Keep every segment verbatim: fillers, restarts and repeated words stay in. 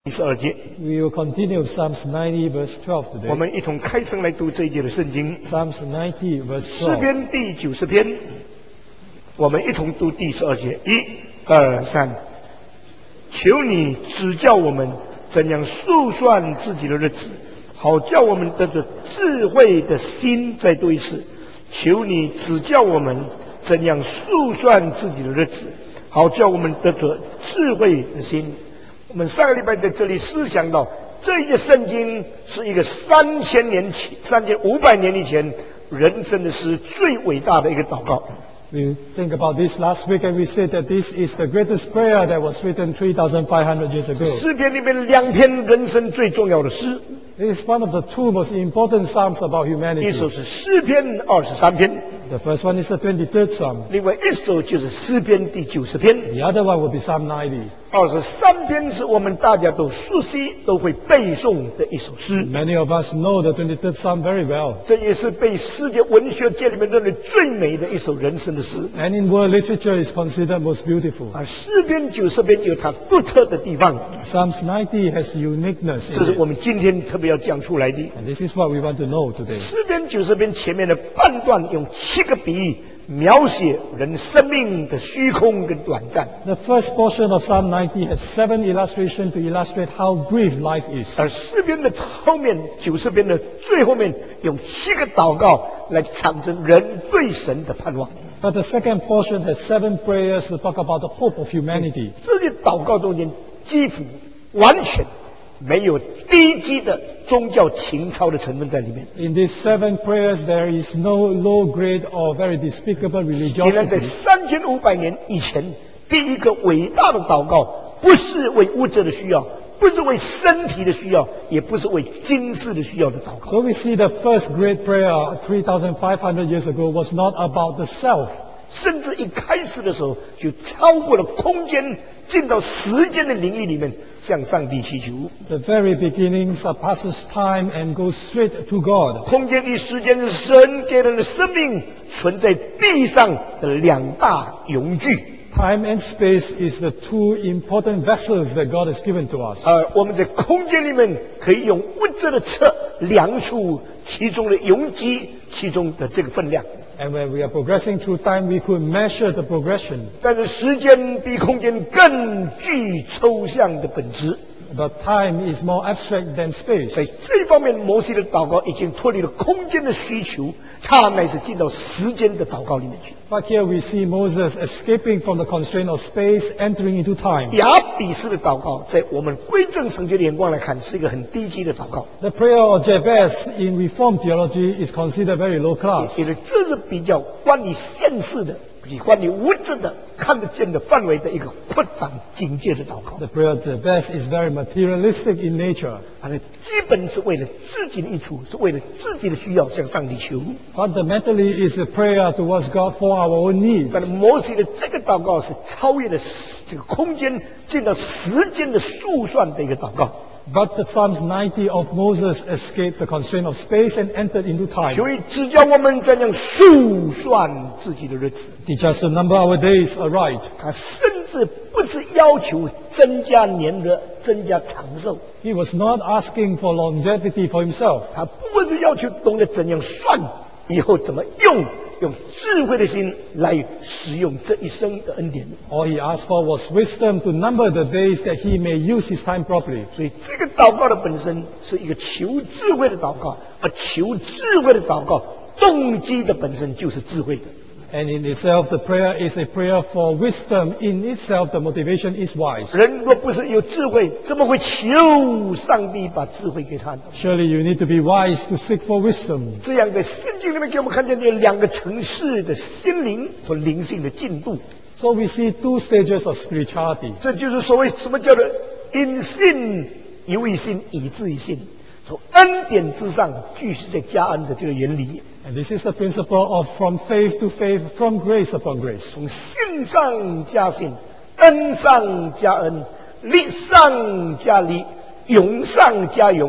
第十二节， We will continue Psalms ninety verse twelve 我 today. 们一同开声来读这一节的圣经。 Psalms ninety verse 诗 twelve. 篇第九十篇，我们一同读第十二节。一、二、三，求你指教我们怎样数算自己的日子，好叫我们得着智慧的心。再读一次，求你指教我们怎样数算自己的日子，好叫我们得着智慧的心。我们上个礼拜在这里思想到，这一个圣经是一个三千年前、三千五百年以前人真的是最伟大的一个祷告。 We think about this last week and we said that this is the greatest prayer that was written three thousand five hundred years ago. 诗篇里面两篇人生最重要的诗， It is one of the two most important psalms about 一 humanity. 首是诗篇二十三篇， The first one is the twenty-third Psalm. 另外一首就是诗篇第九十篇。 The other one will be Psalm ninety. 二十三篇是我们大家都熟悉、都会背诵的一首诗， Many of us know the twenty-third Psalm very well. 这也是被世界文学界里面认为最美的一首人生的诗。 And in world literature is considered most beautiful. 而诗篇九十篇有它独特的地方， Psalms ninety has uniqueness 这是 in 我 it. 们今天特别要讲出来的。 And this is what we want to know today. 诗篇九十篇前面的半段用七个比喻描写人生命的虚空跟短暂， The first portion of Psalm ninety has seven illustrations to illustrate how brief life is. 而诗篇的后面九十篇的最后面用七个祷告来产生人对神的盼望。 But the second portion has seven prayers to talk about the hope of humanity. 这些祷告中间几乎完全没有低级的宗教情操的成分在里面。 In these seven prayers, there is no low grade or very despicable 既然在 religiosity. 三千五百年以前，第一个伟大的祷告不是为物质的需要，不是为身体的需要，也不是为今世的需要的祷告。 So we see the first great prayer three thousand five hundred years ago was not about the self. 甚至一开始的时候就超过了空间，进到时间的领域里面，向上帝祈求。 The very beginning surpasses time and goes straight to God. 空间与时间是神给人的生命存在地上的两大永具， Time and space is the two important vessels that God has given to us. 而我们在空间里面可以用物质的测量出其中的容积，其中的这个分量。 And when we are progressing through time, we could measure the progression. 但是时间比空间更具抽象的本质， But time is more abstract than 在 space. 这一方面，摩西的祷告已经脱离了空间的需求，他乃是进到时间的祷告里面去。 But here we see Moses escaping from the constraint of space, entering into time. 亚比斯的祷告，在我们归正神学的眼光来看，是一个很低级的祷告， The prayer of Jabez in Reformed theology is considered very low class. 因为这是比较关于现世的、比关于物质的、看得见的范围的一个扩展境界的祷告。 The prayer of Jabez is very materialistic in nature. 它的基本是为了自己的益处，是为了自己的需要向上帝求。 Fundamentally, it's a prayer towards God for our own needs. 但是摩西的这个祷告是超越了这个空间，进到时间的数算的一个祷告。 But the Psalms ninety of Moses escaped the constraint of space and entered into 求 time. 你指教我们怎样数算自己的日子。 Teach us to number our days aright. 他甚至不是要求增加年日、增加长寿， He was not asking for longevity for himself. 他不是要求懂得怎样算，以后怎么用，用智慧的心来使用这一生的恩典。 All he asked for was wisdom to number the days that he may use his time properly. 所以这个祷告的本身是一个求智慧的祷告，而求智慧的祷告动机的本身就是智慧的。 And in itself, the prayer is a prayer for wisdom. In itself, the motivation is wise. 人若不是有智慧，怎么会求上帝把智慧给他呢？ Surely you need to be wise to seek for wisdom. 这样在圣经里面给我们看见有两个层次的心灵和灵性的进度， So we see two stages of spirituality. 这就是所谓什么叫做因信由于信以至于信，从恩典之上继续在加恩的这个原理， And this is the principle of from faith to faith, from grace upon grace. 从信上加信，恩上加恩，力上加力，勇上加勇，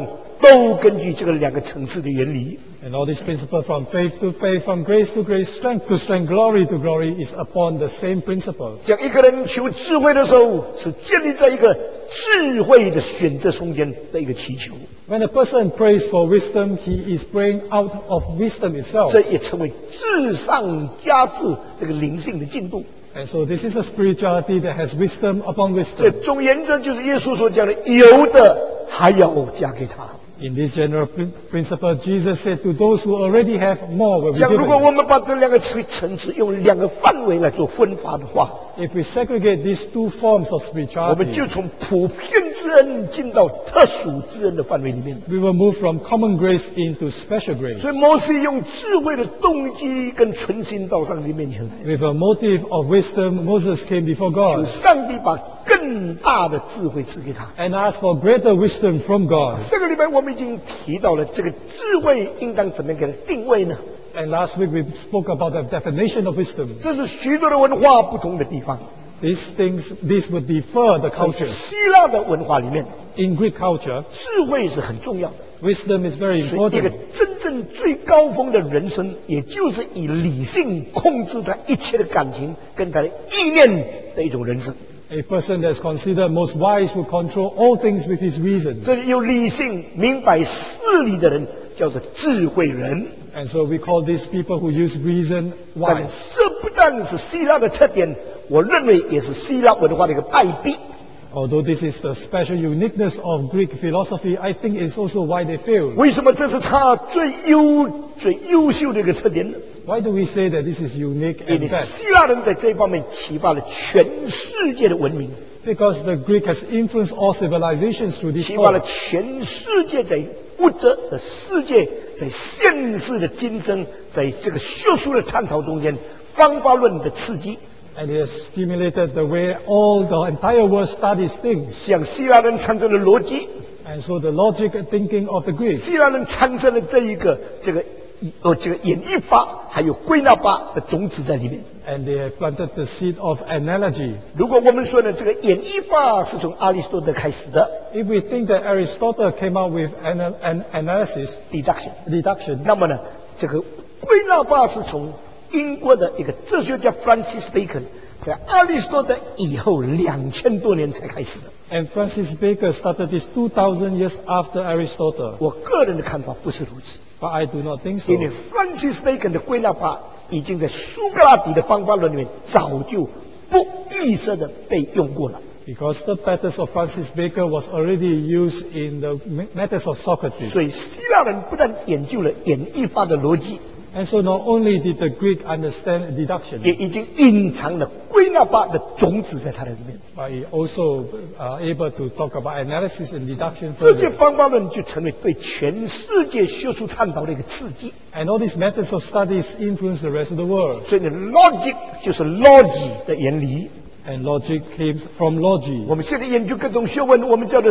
都根据这个两个层次的原理。 And all these principles from faith to faith, from grace to grace, strength to strength, glory to glory is upon the same principle. 讲一个人求智慧的时候，是建立在一个智慧的选择中间的一个祈求， When a person prays for wisdom, he is praying out of wisdom itself. 这也成为至上加至这个灵性的进步。 And so this is a spirituality that has wisdom upon 这 wisdom. 总原则就是耶稣所讲的，有的还要加给他。 In this general prin- principle, Jesus said to those who already have more will be 讲如果 given. 我们把这两个层层次用两个范围来做分法的话， If we segregate these two forms of 我们就 spirituality, 从普遍之恩进到特殊之恩的范围里面。 we will move from common grace into special grace. 所以摩西用智慧的动机跟存心到上帝面前来， With a motive of wisdom, Moses came before 求 God 上帝把更大的智慧赐给他。 and asked for greater wisdom from God. 这个礼拜我们已经提到了这个智慧应当怎么样给它定位呢？ And last week we spoke about the definition of wisdom. 这是许多的文化不同的地方。 These things, these would differ the 在 cultures. 希腊的文化里面， In Greek culture, 智慧是很重要的。 wisdom is very 所以一个 important. 真正最高峰的人生，也就是以理性控制他一切的感情跟他的意念的一种人生。 A person that's considered most wise will control all things with his reason. 这里有理性、明白事理的人，叫做智慧人。 And so we call these people who use reason 但 wise. 这不但是希腊的特点，我认为也是希腊文化的一个败笔。 Although this is the special uniqueness of Greek philosophy, I think it's also why they failed. 为什么这是他最优、最优秀的一个特点呢？ Why do we say that this is unique 因 and 为 best? 希腊人在这一方面启发了全世界的文明， Because the Greek has influenced all civilizations through this 启发了 earth. 全世界在物质的世界，在现实的今生，在这个学术的探讨中间，方法论的刺激。 And it has stimulated the way all the entire world studies things. 像希腊人产生了逻辑， And so the logic and thinking of the Greeks, 希腊人产生了这一个这个呃这个演绎法，还有归纳法的种子在里面。 and they have planted the seed of analogy. 如果我们说呢，这个演绎法是从亚里士多德开始的 If we think that Aristotle came up with an, an analysis, deduction， deduction, 那么呢，这个归纳法是从英国的一个哲学家 Francis Bacon 在亚里士多德以后两千多年才开始的。 and Francis Bacon started this two thousand years after Aristotle. 我个人的看法不是如此， But I do not think 因为 so. Francis Bacon 的归纳法已经在苏格拉底的方法论里面早就不意识的被用过了。 Because the methods of Francis Bacon was already used in the me- methods of Socrates. 所以希腊人不但研究了演绎法的逻辑， And so not only did the Greek understand 也 deduction, 已经蕴藏了归纳法的种子在它的里面。 but he also uh, able to talk about analysis and deduction 这些 further. 方法论就成为对全世界学术探讨的一个刺激。 And all these methods of studies influence the rest of the world. 所以呢 ，logic 就是 logic 的原理。 And logic came from logi. 我们现在研究各种学问，我们叫做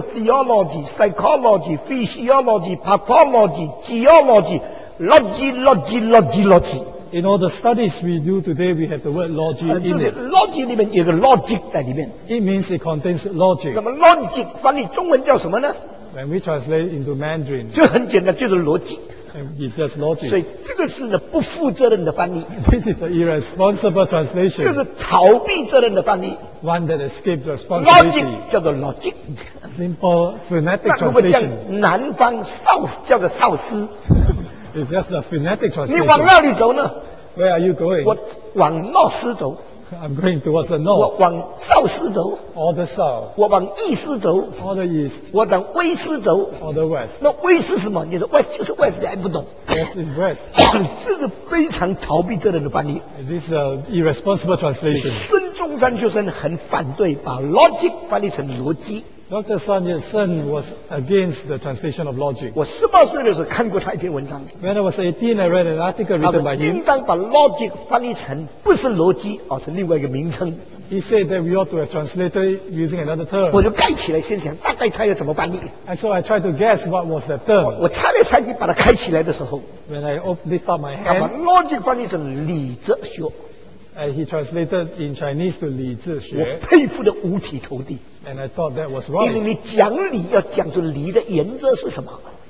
theology、psychology、physiology、pathology、geology、logy、logy、logy、logy。 In all the studies we do today, we have the word 呃， logi 就 in 是 it. logic 里面有个 logic 在里面。 It means it contains logic. 那么 logic 翻译中文叫什么呢？ When we translate into Mandarin, 就很简单，就是逻辑。 it's just 所 logic. 以这个是呢不负责任的翻译， This is the irresponsible 这 translation, 是逃避责任的翻译。 one that escaped responsibility. logic 叫做 logic。 Simple phonetic 那如果 translation. 像南方少叫做少司， It's just a phonetic 你往 translation. 哪里走呢？ Where are you going? 我往诺斯走， I'm going towards the 我 north, 往少斯走， or the south, 我往意斯走， or the east, 我往威斯走。 or the west. 那威斯是什么？你的 west 就是 west，你还不懂， West is west. 这是非常逃避责任的翻译。 This is an irresponsible translation. 孙中山先生很反对把 logic 翻译成逻辑。 Doctor Sun Yat-sen was against the translation of logic. 我十八岁的时候看过他一篇文章， When I was eighteen, I read an article 他 written 说 by 应 him. 当把 logic 翻译成不是逻辑，而是另外一个名称。 He said that we ought to have translated it using another 我 term. 就盖起来，先想大概他要怎么翻译。 And so I tried to guess what was that term. 我差点才去把它开起来的时候， When I op- lift up my 他把 hand, logic 翻译成理哲学， and he translated in Chinese to 理智我学, 佩服的五体投地。 and I thought that was 因为 right. 你讲理要讲出理的原则是什么，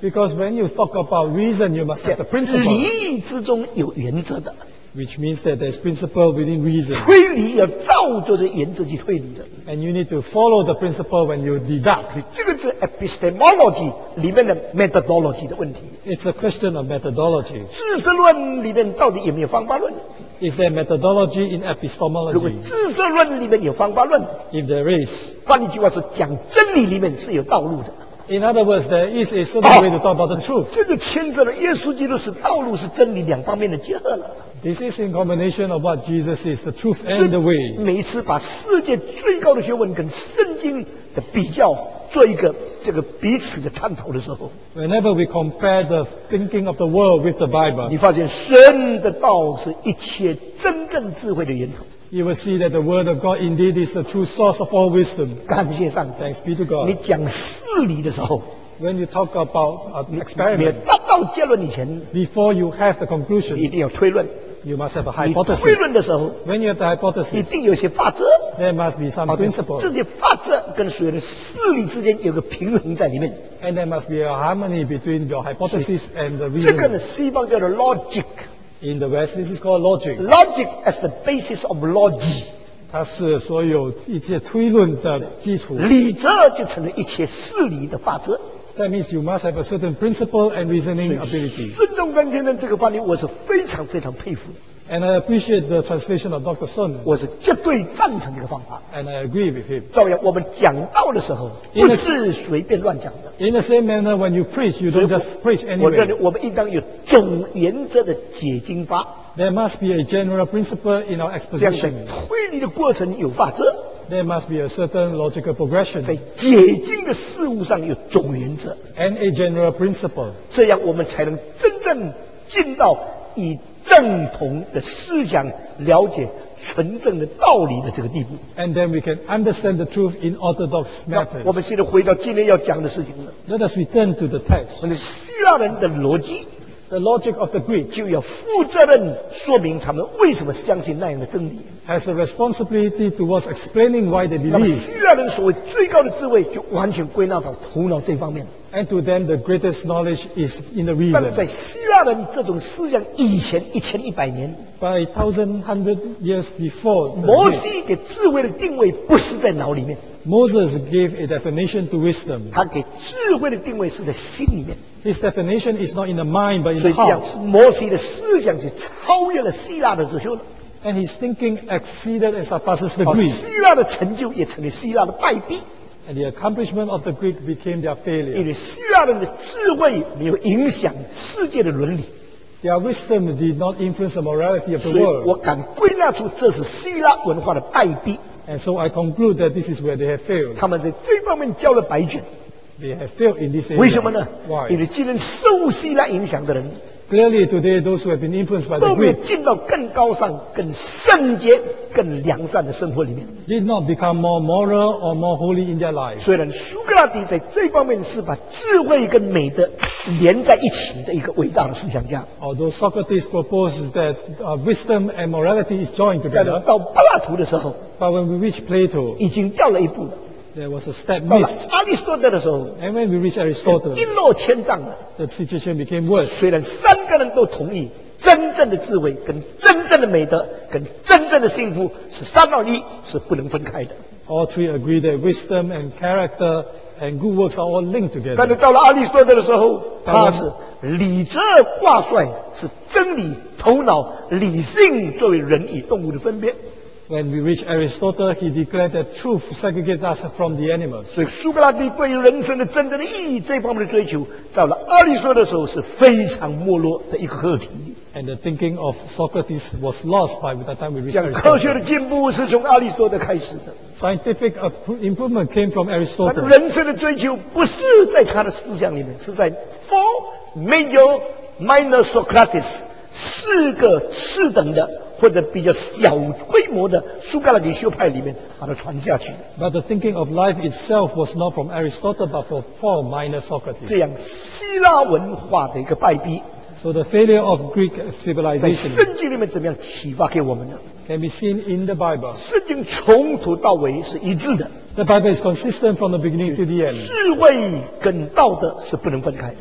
Because when you talk about reason, you must have the 理 principle, 之中有原则的， which means that there's principle within reason. 推理要照着这原则去推理的。 And you need to follow the principle when you deduct. 这个是 epistemology 里面的 methodology 的问题。 It's a question of methodology. 知识论里面到底有没有方法论？ Is there methodology in 如果 epistemology? 知识论里面有方法论， If there is. 换一句话是讲真理里面是有道路的。 In other words, there is a certain way to talk about the truth. 这就牵涉了耶稣基督是道路是真理两方面的结合了。 This is in combination of what Jesus is, the truth and the way. 每一次把世界最高的学问跟圣经的比较，做一个这个彼此的探讨的时候， Whenever we compare the thinking of the world with the 你 Bible, 发现神的道是一切真正智慧的源头。 you will see that the word of God indeed is the true source of all wisdom. 感谢上帝。 Thanks be to 你 God. 讲事理的时候， When you talk about uh, 你 experiment, 达到结论以前， before you have the 你一 conclusion, 定要推论。 you must have a 你推 hypothesis. 论的时候， When you have the 一 hypothesis, 定有些法则。 there must be some 好的 principle. 这些法则跟所有的事理之间有个平衡在里面。 And there must be a harmony between your hypothesis and the 这个呢， reason. 西方叫做 logic。 In the West, this is called logic. logic as the basis of logic。 它是所有一切推论的基础。 理则就成了一切事理的法则。 That means you must have a certain principle and reasoning ability. 孙中山先生这个翻译，我是非常非常佩服的， And I appreciate the translation of Doctor Sun, 我是绝对赞成这个方法。 and I agree with him. 照样，我们讲道的时候，不是随便乱讲的。 In the same manner, when you preach, you don't just preach 我认为 anyway. 我们应当有总原则的解经法， There must be a general principle in our 这样在 exposition. 推理的过程有法则， There must be a certain logical 在 progression 解经的事物上有总原则， and a general principle. 这样我们才能真正进到以正统的思想了解纯正的道理的这个地步。 And then we can understand the truth in orthodox 那我 methods. 们现在回到今天要讲的事情了。 Let us return to the 我 text. 们的希腊人的逻辑 The logic of the Greek 就要负责任说明他们为什么相信那样的真理。 has a responsibility towards explaining why they 那么 believe. 希腊人所谓最高的智慧，就完全归纳到头脑这方面。 And to them, the greatest knowledge is in the 但 reason. 在希腊人这种思想以前一千一百年， By thousand hundred years before, the 摩 Greek, 西给智慧的定位不是在脑里面， Moses gave a definition to wisdom. 他给智慧的定位是在心里面。 His definition is not in the mind, but in 所 the 以这样 heart. 摩西的思想就超越了希腊的哲学了。 And his thinking exceeded and surpasses the 好 Greek. 希腊的成就也成为希腊的败笔， And the accomplishment of the Greek became their 因 failure. 为希腊人的智慧没有影响世界的伦理。 Their wisdom did not influence the morality of the 所以我 world. 敢归纳出这是希腊文化的败笔。 And so I conclude that this is where they have failed. 他们在这方面交了白卷， They have failed in this 为什么 area. 呢？ Why? 因为既然受希腊影响的人， Clearly today, those who have been influenced by the 都没有 Greek 进到更高尚、更圣洁、更良善的生活里面。 did not become more moral or more holy in their lives. 虽然苏格拉底在这方面是把智慧跟美德连在一起的一个伟大的思想家， Although Socrates proposed that uh, wisdom and morality is joined 但是 together, 到柏拉图的时候， but when we reach Plato, 已经掉了一步了。 there was a step 到了 missed. 阿里士多德的时候， And when we reach Aristotle, 一落千丈了。 the situation became worse. 虽然三个人都同意，真正的智慧跟真正的美德跟真正的幸福是三到一，是不能分开的。 All three agree that wisdom and character and good works are all linked 但是 together. 到了阿里士多德的时候，他是理则挂帅，是真理、头脑、理性作为人与动物的分别。 When we reach Aristotle, he declared that truth segregates us from the animals. 所以苏格拉底对于人生的真正的意义这方面的追求，到了阿里士多德的时候是非常没落的一个课题。 And the thinking of Socrates was lost by the time we reached 讲科学 Aristotle. 的进步是从阿里士多德开始的， Scientific appro- improvement came from 但 Aristotle. 人生的追求不是在他的思想里面，是在 Four Major Minor Socrates 四个次等的或者比较小规模的苏格拉底学派里面把它传下去。 But the thinking of life itself was not from Aristotle, but from four minor 这 Socrates. 样希腊文化的一个败笔， So the failure of Greek 在 civilization 圣经里面怎么样启发给我们呢？ can be seen in the Bible. 圣经从头到尾是一致的， The Bible is consistent from the beginning to the end. 智慧跟道德是不能分开的。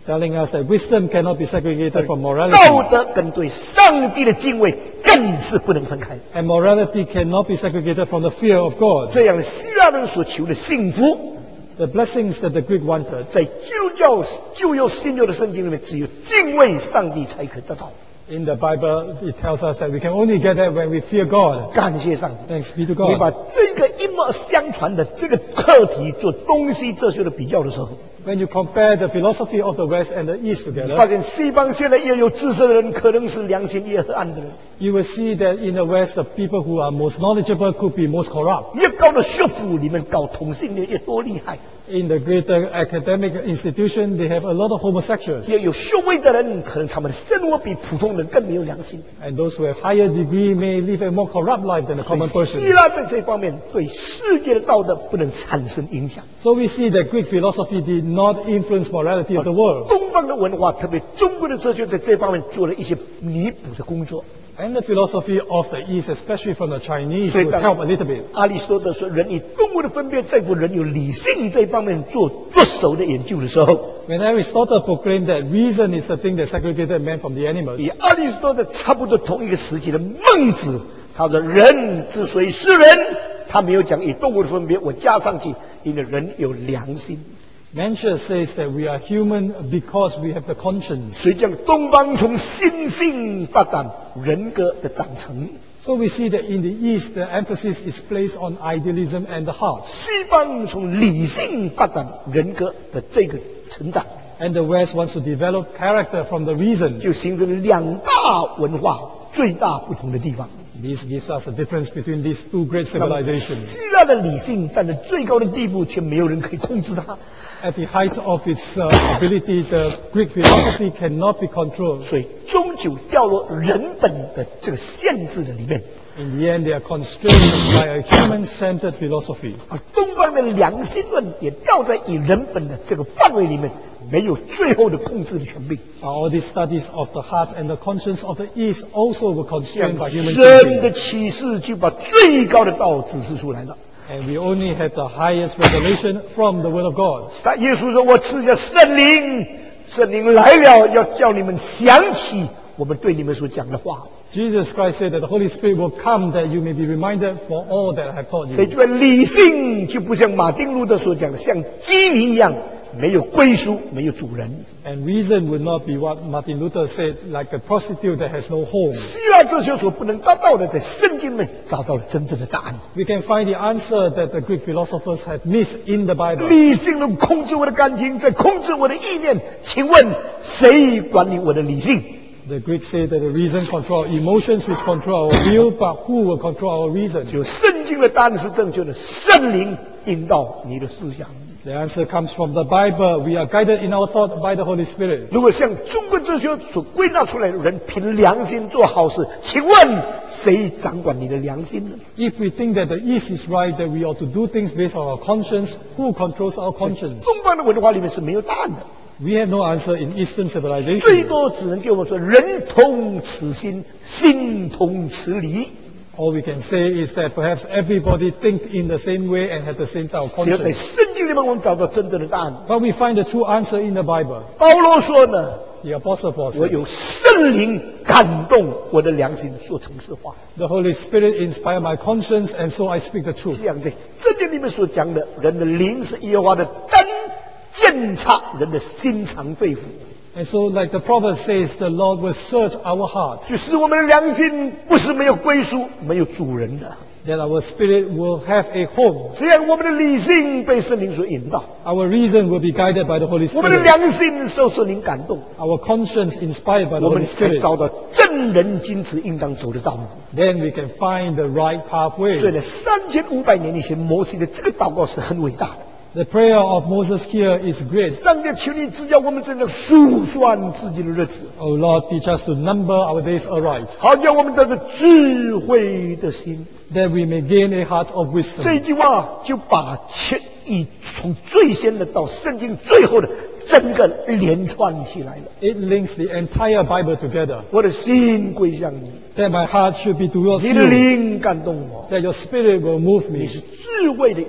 telling us that wisdom cannot be segregated from 道 morality, 德跟对上帝的敬畏更是不能分开。 and morality cannot be segregated from the fear of God. 这样希腊人所求的幸福， The blessings that the Greek wanted, 在基督教旧约新约的圣经里面，只有敬畏上帝才可得到。 in the Bible, it tells us that we can only get that when we fear God. 感谢上帝。 Thanks be to 你把 God. 这个一脉相传的这个课题做东西哲学的比较的时候， When you compare the philosophy of the West and the East 你 together, 发现西方现在越有知识的人，可能是良心越黑暗的人。 you will see that in the West, the people who are most knowledgeable could be most corrupt. 越高的学府里面搞同性恋越多厉害， In the greater academic institution, they have a lot of homosexuals. 越有学位的人，可能他们的生活比普通人更没有良心。 And those who have higher degree may live a more corrupt life than the common 希 person. 腊在这方面对世界的道德不能产生影响。 So we see that Greek philosophy did not influence morality of the world. 东方的文化，特别中国的哲学，在这方面做了一些弥补的工作。 And the philosophy of the East, especially from the Chinese, 所以 would 当 help a little bit. 阿里士多德说人与动物的分别，在乎人有理性这方面做着手的研究的时候， When Aristotle proclaimed that reason is the thing that segregated man from the animals, 以阿里士多德差不多同一个时期的孟子，他说人之所以是人，他没有讲与动物的分别，我加上去，因为人有良心。 Mencius says that we are human because we have the conscience. 所以讲东方从心性发展人格的长成， So we see that in the East, the emphasis is placed on idealism and the heart. 西方从理性发展人格的这个成长， And the West wants to develop character from the reason. 就形成了两大文化最大不同的地方。 This gives us a difference between these two great 那么 civilizations. 希腊的理性站在最高的地步，却没有人可以控制它， At the height of its uh, ability, the Greek philosophy cannot be controlled. 所以终究掉落人本的这个限制的里面。 In the end, they are constrained by a human-centered philosophy. 而东方的良心论也掉在以人本的这个范围里面，没有最后的控制的权利。 All these studies of the heart and the conscience of the East also were 这样 constrained by human 神的 thinking. 启示就把最高的道指示出来了。 And we only have the highest revelation from the Word of God. 但耶稣说：“我赐下圣灵，圣灵来了，要叫你们想起我们对你们所讲的话。 Jesus Christ said that the Holy Spirit will come that you may be reminded for all that I have taught 所以， you. 这个理性就不像马丁路德所讲的，像基民一样，没有归属，没有主人。 And reason would not be what Martin Luther said, like a prostitute that has no home. 希腊哲学所不能达到的，在圣经里面找到了真正的答案。 We can find the answer that the Greek philosophers had missed in the Bible. 理性能控制我的感情，在控制我的意念。请问谁管理我的理性？ The Greeks say that the reason control our emotions, which control our will, but who will control our reason? 就圣经的答案是正确的，圣灵引导你的思想。 The answer comes from the Bible. We are guided in our thought by the Holy Spirit. 如果像中国哲学所归纳出来的人凭良心做好事，请问谁掌管你的良心呢？ If we think that the East is right, that we ought to do things based on our conscience, who controls our conscience? 东方的文化里面是没有答案的， We have no answer in Eastern 最 civilization. 多只能给我们说人同此心，心同此理。 All we can say is that perhaps everybody think in the same way and have the same type of 只有在 conscience. 圣经里面我们找到真正的答案。 But we find the true answer in the Bible. 保罗说呢， The Apostle Paul 我 says, 有圣灵感动我的良心，说诚实话。 the Holy Spirit inspired my conscience, and so I speak the truth. 这样在圣经里面所讲的，人的灵是耶和华的灯，鉴察人的心肠肺腑。 And so, like the prophet says, the Lord will search our heart, 就使我们的良心不是没有归属、没有主人的。 that our spirit will have a home. 这样，我们的理性被圣灵所引导， Our reason will be guided by the Holy 我们的 Spirit. 良心受圣灵感动， Our conscience inspired by the 我们 Holy 才 Spirit. 找到正人君子应当走的道路。 Then we can find the right 所以 pathway. 呢，三千五百年以前摩西的这个祷告是很伟大的。 The prayer of Moses here is great. 上帝，求你指教我们怎样数算自己的日子， Oh Lord, teach us to number our days aright, 好叫我们得到智慧的心。 that we may gain a heart of 这 wisdom. 句话就把前一从最先的到圣经最后的整个连串起来了。 It links the entire Bible together. 我的心归向你， That my heart should be towards 你的 you, 灵感动我， that your spirit will move 你 me. 是智慧的源头。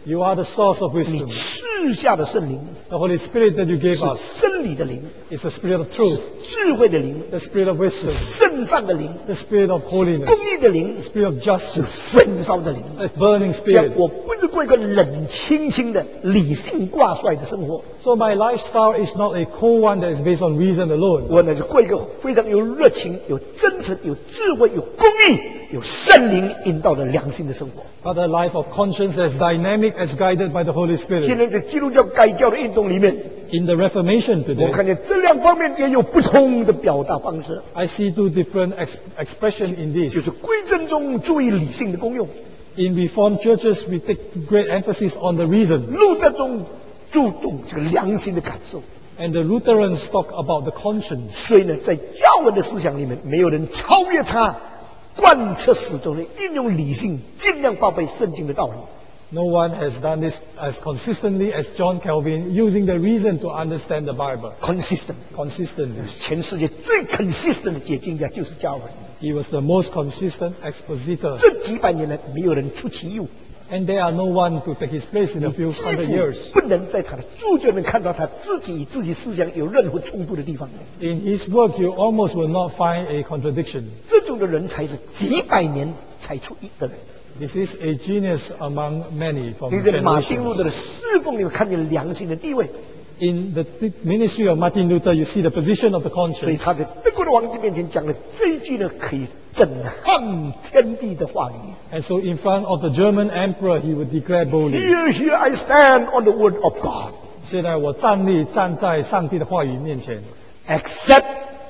You are the source of 你 wisdom. 赐下的圣灵 The Holy Spirit that you gave 是 us 真理的灵， is the Spirit of truth, 智慧的灵， the Spirit of wisdom, 圣善的灵， the Spirit of 公 holiness, 义的灵 the，Spirit of justice, 焚烧的灵。 the burning 这样， Spirit. 我不是过一个冷清清的、理性挂帅的生活， So my lifestyle is not a cold one that is based on reason alone. 我乃是过一个非常有热情、有真诚、有智慧、有公义、有圣灵引导的良心的生活。 But a life of conscience that's dynamic as guided by the Holy 现 Spirit. 在在基督教改教的运动里面， In the Reformation 我 today, 看见这两方面也有不同的表达方式， I see two different ex- expressions in 就 this. 是归正中注意理性的功用， In Reformed churches, we take great emphasis on the reason. 路德中注重这个良心的感受。 And the Lutherans talk about the conscience. 所以呢，在教文的思想里面，没有人超越他，贯彻始终的运用理性，尽量报备圣经的道理。 No one has done this as consistently as John Calvin, using the reason to understand the Bible consistent， consistently. 全世界最 consistent 的解经家就是加尔文。 He was the most consistent expositor. 这几百年来，没有人出其右， And there are no one to take his place in a few 几 hundred 乎 years. 不能在他的著作里面看到他自己与自己思想有任何冲突的地方。 In his work, you almost will not find a contradiction. 这种的人才是几百年才出一的人。 This is a genius among many from 你在马丁路 generations. 德的侍奉里面看见良心的地位， In the ministry of Martin Luther, you see the position of the 所以 conscience. 他在德国的皇帝面前讲了这一句呢，可以震撼天地的话语。 And so in front of the German emperor, he would declare boldly, Here, here I stand on the word of God, 现在我站立站在上帝的话语面前， except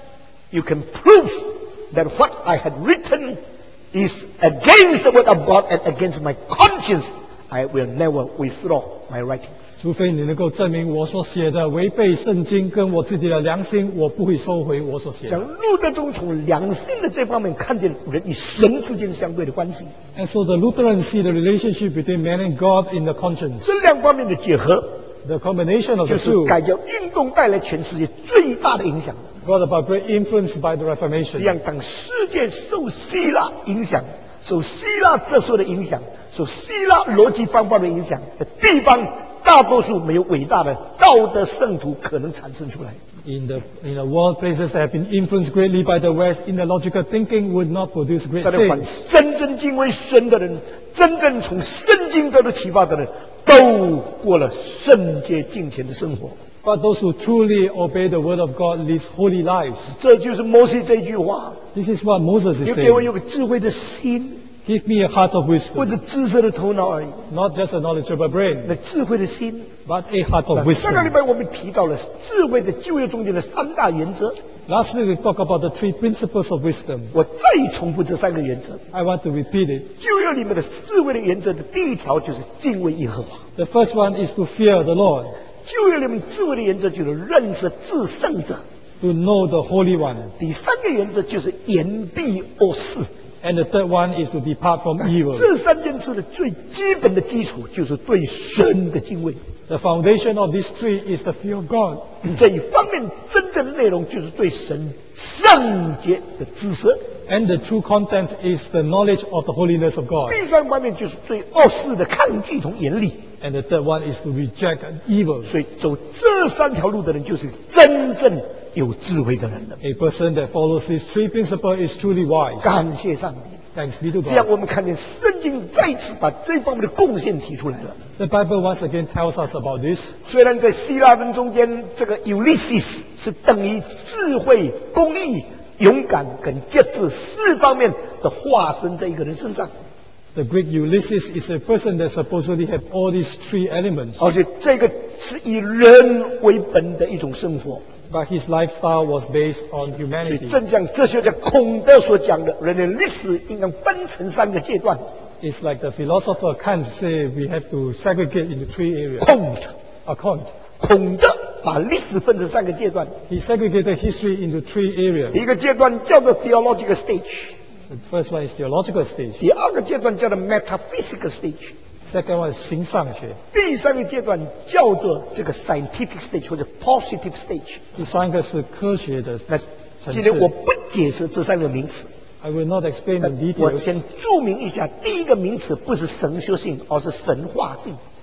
you can prove that what I had written is against the word of God and against my conscience, I will never withdraw my writings. 除非你能够证明我所写的违背圣经跟我自己的良心，我不会收回我所写讲的。 路德中从良心的这方面看见人与神之间相对的关系， And so the Lutherans see the relationship between man and God in the conscience. 这两方面的结合， The combination of 就 the 是 two 改教运动带来全世界最大的影响。 brought about great influence by the 这 Reformation. 样，当世界受希腊影响、受希腊哲学的影响、受希腊逻辑方法的影响的地方，大多数没有伟大的道德圣徒可能产生出来。 In the in the world places that have been influenced greatly by the West, in the logical thinking would not produce great 但是，凡 things. 真正敬畏神的人，真正从圣经得到启发的人，都过了圣洁敬虔的生活。 But those who truly obey the word of God live holy lives. 这就是摩西这句话： This is what Moses is 你给我 saying. 有个智慧的心， Give me a heart of 不 wisdom, 是知识的头脑而已， not just a knowledgeable brain, 那智慧的心。 but a heart of 上个礼 wisdom. 拜我们提到了智慧的就业中间的三大原则， Last week we talked about the three principles of wisdom. 我再重复这三个原则。 I want to repeat it. 就业里面的智慧的原则的第一条就是敬畏耶和华。 The first one is to fear the Lord, 就业里面智慧的原则就是认识至圣者。 to know the Holy One. 第三个原则就是言必恶事。 And the third one is to depart from evil. 这三件事的最基本的基础就是对神的敬畏。 The foundation of these three is the fear of God. 这一方面真正内容就是对神圣洁的知识。 And the true content is the knowledge of the holiness of God. 第三方面就是对恶事的抗拒同严厉。 And the third one is to reject evil. 所以走这三条路的人，就是真正有智慧的人了。 A person that follows these three principles is truly wise. 感谢上帝！ Thanks be to 这样 God. 我们看见圣经再次把这方面的贡献提出来了。 The Bible once again tells us about this. 虽然在希腊人中间，这个 Ulysses 是等于智慧、公义、勇敢跟节制四方面的化身在一个人身上， The Greek Ulysses is a person that supposedly have all these three elements. 而且这个是以人为本的一种生活。 But his lifestyle was based on 所以 humanity. 正像哲学家孔德所讲的，人的历史应当分成三个阶段。 It's like the philosopher Kant say we have to segregate into three areas. 孔 Account. 孔德把历史分成三个阶段， He segregated history into three areas. 第一个阶段叫做 theological stage， The first one is theological stage. 第二个阶段叫做 metaphysical stage， Second one is 形上学。 第三个阶段叫做这个 scientific stage 或者 positive stage。 第三个是科学的那层今天我次。 不解释这三个名词， I will not explain 但 in 我 details. 先注明一下，第一个名词不是神学性，而是神话性。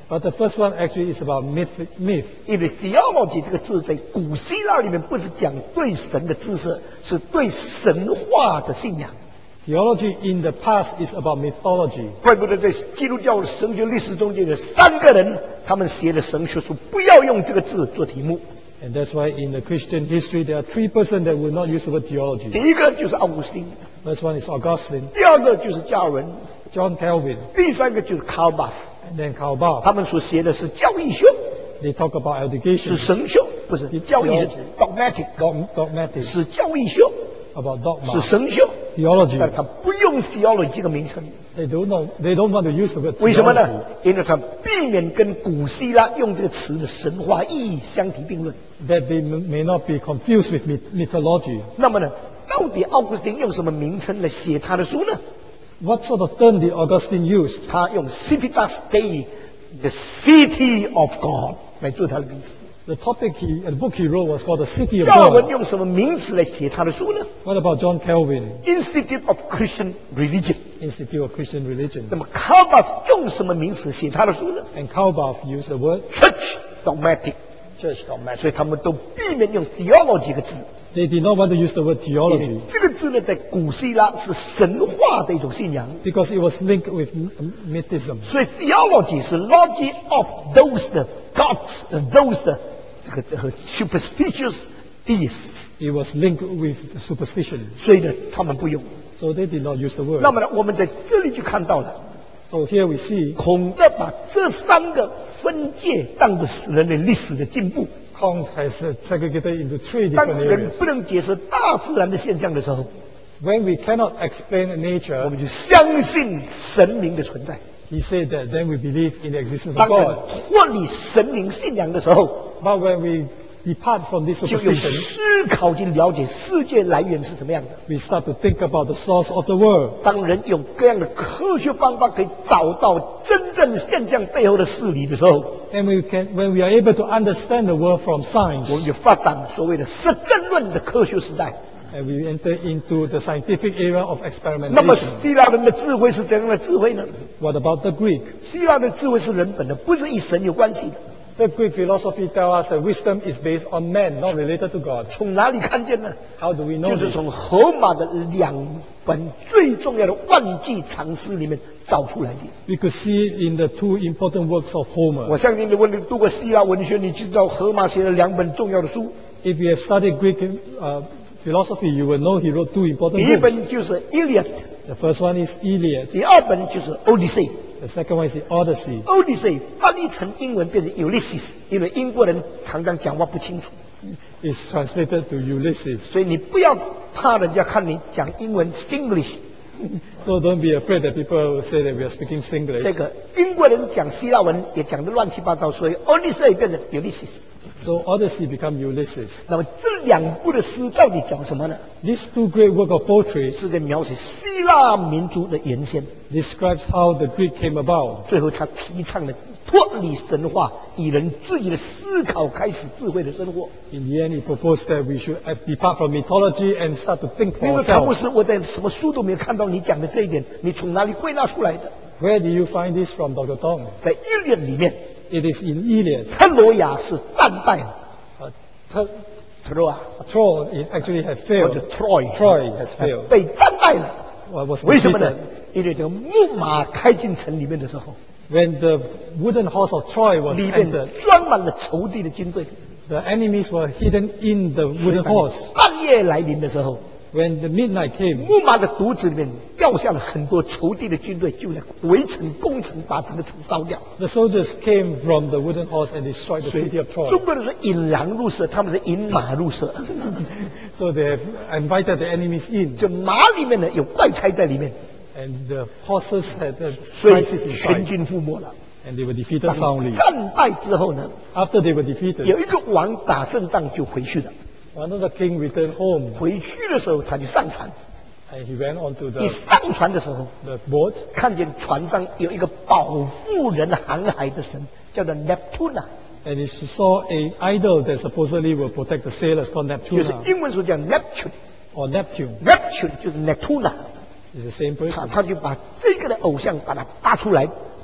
But the first one actually is about myth. myth. 因为 theology 这个字在古希腊里面不是讲对神的知识，是对神话的信仰。 Theology in the past is about mythology. 怪不得在基督教的神学历史中间有三个人，他们写的神学书不要用这个字做题目。 And that's why in the Christian history there are three persons that will not use the word theology. 第一个就是奥古斯丁， First one is Augustine, 第二个就是加尔文， John Calvin, 第三个就是 Karl Barth。 and then Karl Barth. 他们所写的是教义学， They talk about 是 education, 神学，不是教义学 dogmatic， dog- dogmatics, 是教义学， about 是 dogma, 神学， theology. 但他不用 theology 这个名称。 They don't know. They don't want to use the word 为什么呢 theology.？ 因为他避免跟古希腊用这个词的神话意义相提并论。 That they m- may not be confused with myth- mythology. 那么呢，到底奥古斯丁用什么名称来写他的书呢？ What sort of term did Augustine use? 他用 Civitas Dei，the city of God 来做他的名词。 The topic he, the book he wrote was called The City of 加尔文 God. 用什么名词来写他的书呢 What about John Calvin, ？Institute of Christian Religion。 Institute of Christian Religion? 那么 Karl Barth 用什么名词写他的书呢 And Karl Barth used the word ？Church Dogmatic。 church dogmatic. 所以他们都避免用 theology 这个字。 They did not want to use the word 因 theology 为这个字呢，在古希腊是神话的一种信仰。 because it was linked with m- mythism. 所以 theology 是 logic of those 的 gods and those 的这个呃 superstitious deists， It was linked with superstition. 所以呢，他们不用。 So they did not use the word. 那么呢，我们在这里就看到了， So here we see 孔的把这三个分界当作使人类历史的进步。 Kong has uh, segregated into three 当 different 人 areas. 不能解释大自然的现象的时候， When we cannot explain 我 nature, 们就相信神明的存在。 he said that then we believe in the existence 当 of 人 God. 脱离神明信仰的时候， But when we depart from this 就用 superstition, 思考去了解世界来源是怎么样的。 we start to think about the source of the world. 当人用各样的科学方法可以找到真正现象背后的事理的时候， And we can, when we are able to understand the world from 我 science, 们就发展所谓的实证论的科学时代。 and we enter into the scientific era of 那么 experimentation. 希腊人的智慧是怎样的智慧呢？ What about the Greek? 希腊的智慧是人本的，不是与神有关系的。 The Greek philosophy tells us that wisdom is based on man, not related to God. 从哪里看见呢？ How do we know 就是 this? 从荷马的两本最重要的万计长诗里面找出来的。 We could see it in the two important works of 我 Homer. 相信，如果你读过希腊文学，你知道荷马写了两本重要的书， If you have studied Greek uh, philosophy, you will know he wrote two 第 important 一 books. 本就是《Iliad》， The first one is Iliad. 第二本就是《Odyssey》。 The second one is the Odyssey. Odyssey 翻译成英文变成 Ulysses，因为英国人常常讲话不清楚， It's translated to Ulysses. 所以你不要怕人家看你讲英文 Singlish。 So don't be afraid that people will say that we are speaking 这 Singlish. 个英国人讲希腊文也讲得乱七八糟，所以 Odyssey 变成 Ulysses。 So Odyssey become Ulysses. 那么这两部的诗到底讲什么呢？ These two great works of poetry 是在描写希腊民族的原先。 describes how the Greek came about. 最后他提倡了脱离神话，以人自己的思考开始智慧的生活。 In the end, he proposed that we should uh, depart from mythology and start to think for 因为唐牧 ourselves. 师，我在什么书都没有看到你讲的这一点，你从哪里归纳出来的？ Where do you find this from, Doctor Tong? 在《伊略》里面， It is in Iliad. 特罗亚是战败了， Uh, Tro- 特罗亚 Troy it actually has 或者 failed. Troy Troy has failed. 被战败了。 Well, was 为什么呢 defeated.？ 因为这个木马开进城里面的时候， When the wooden horse of Troy was 里面 entered, 装满了仇敌的军队。 the enemies were hidden in the 所以 wooden 当 horse. 半夜来临的时候， When the midnight came, 木马的肚子里面掉下了很多仇敌的军队，就来围城攻城，把整个城烧掉。 the soldiers came from the wooden horse and destroyed the 所以 city of 中 Troy. 国人说引狼入舍，他们是引马入舍。 So they have invited the enemies in, 就马里面呢有怪胎在里面， and the horses had a 所以 crisis 全 inside, 军覆没了。 and they were defeated soundly. 战败之后呢， After they were defeated, 有一个王打胜仗就回去了。 one of the king returned home, 回去的时候他就上船， and he went onto 一 the, 上船的时候， the boat, 看见船上有一个保护人航海的神，叫做 Neptuna， and he saw a idol that supposedly will protect the sailors called 就是 Neptuna 英文所讲 Neptune，Neptune or Neptune. 就是 Neptuna， It's the same 他 person. 他就把这个的偶像把它拔出来，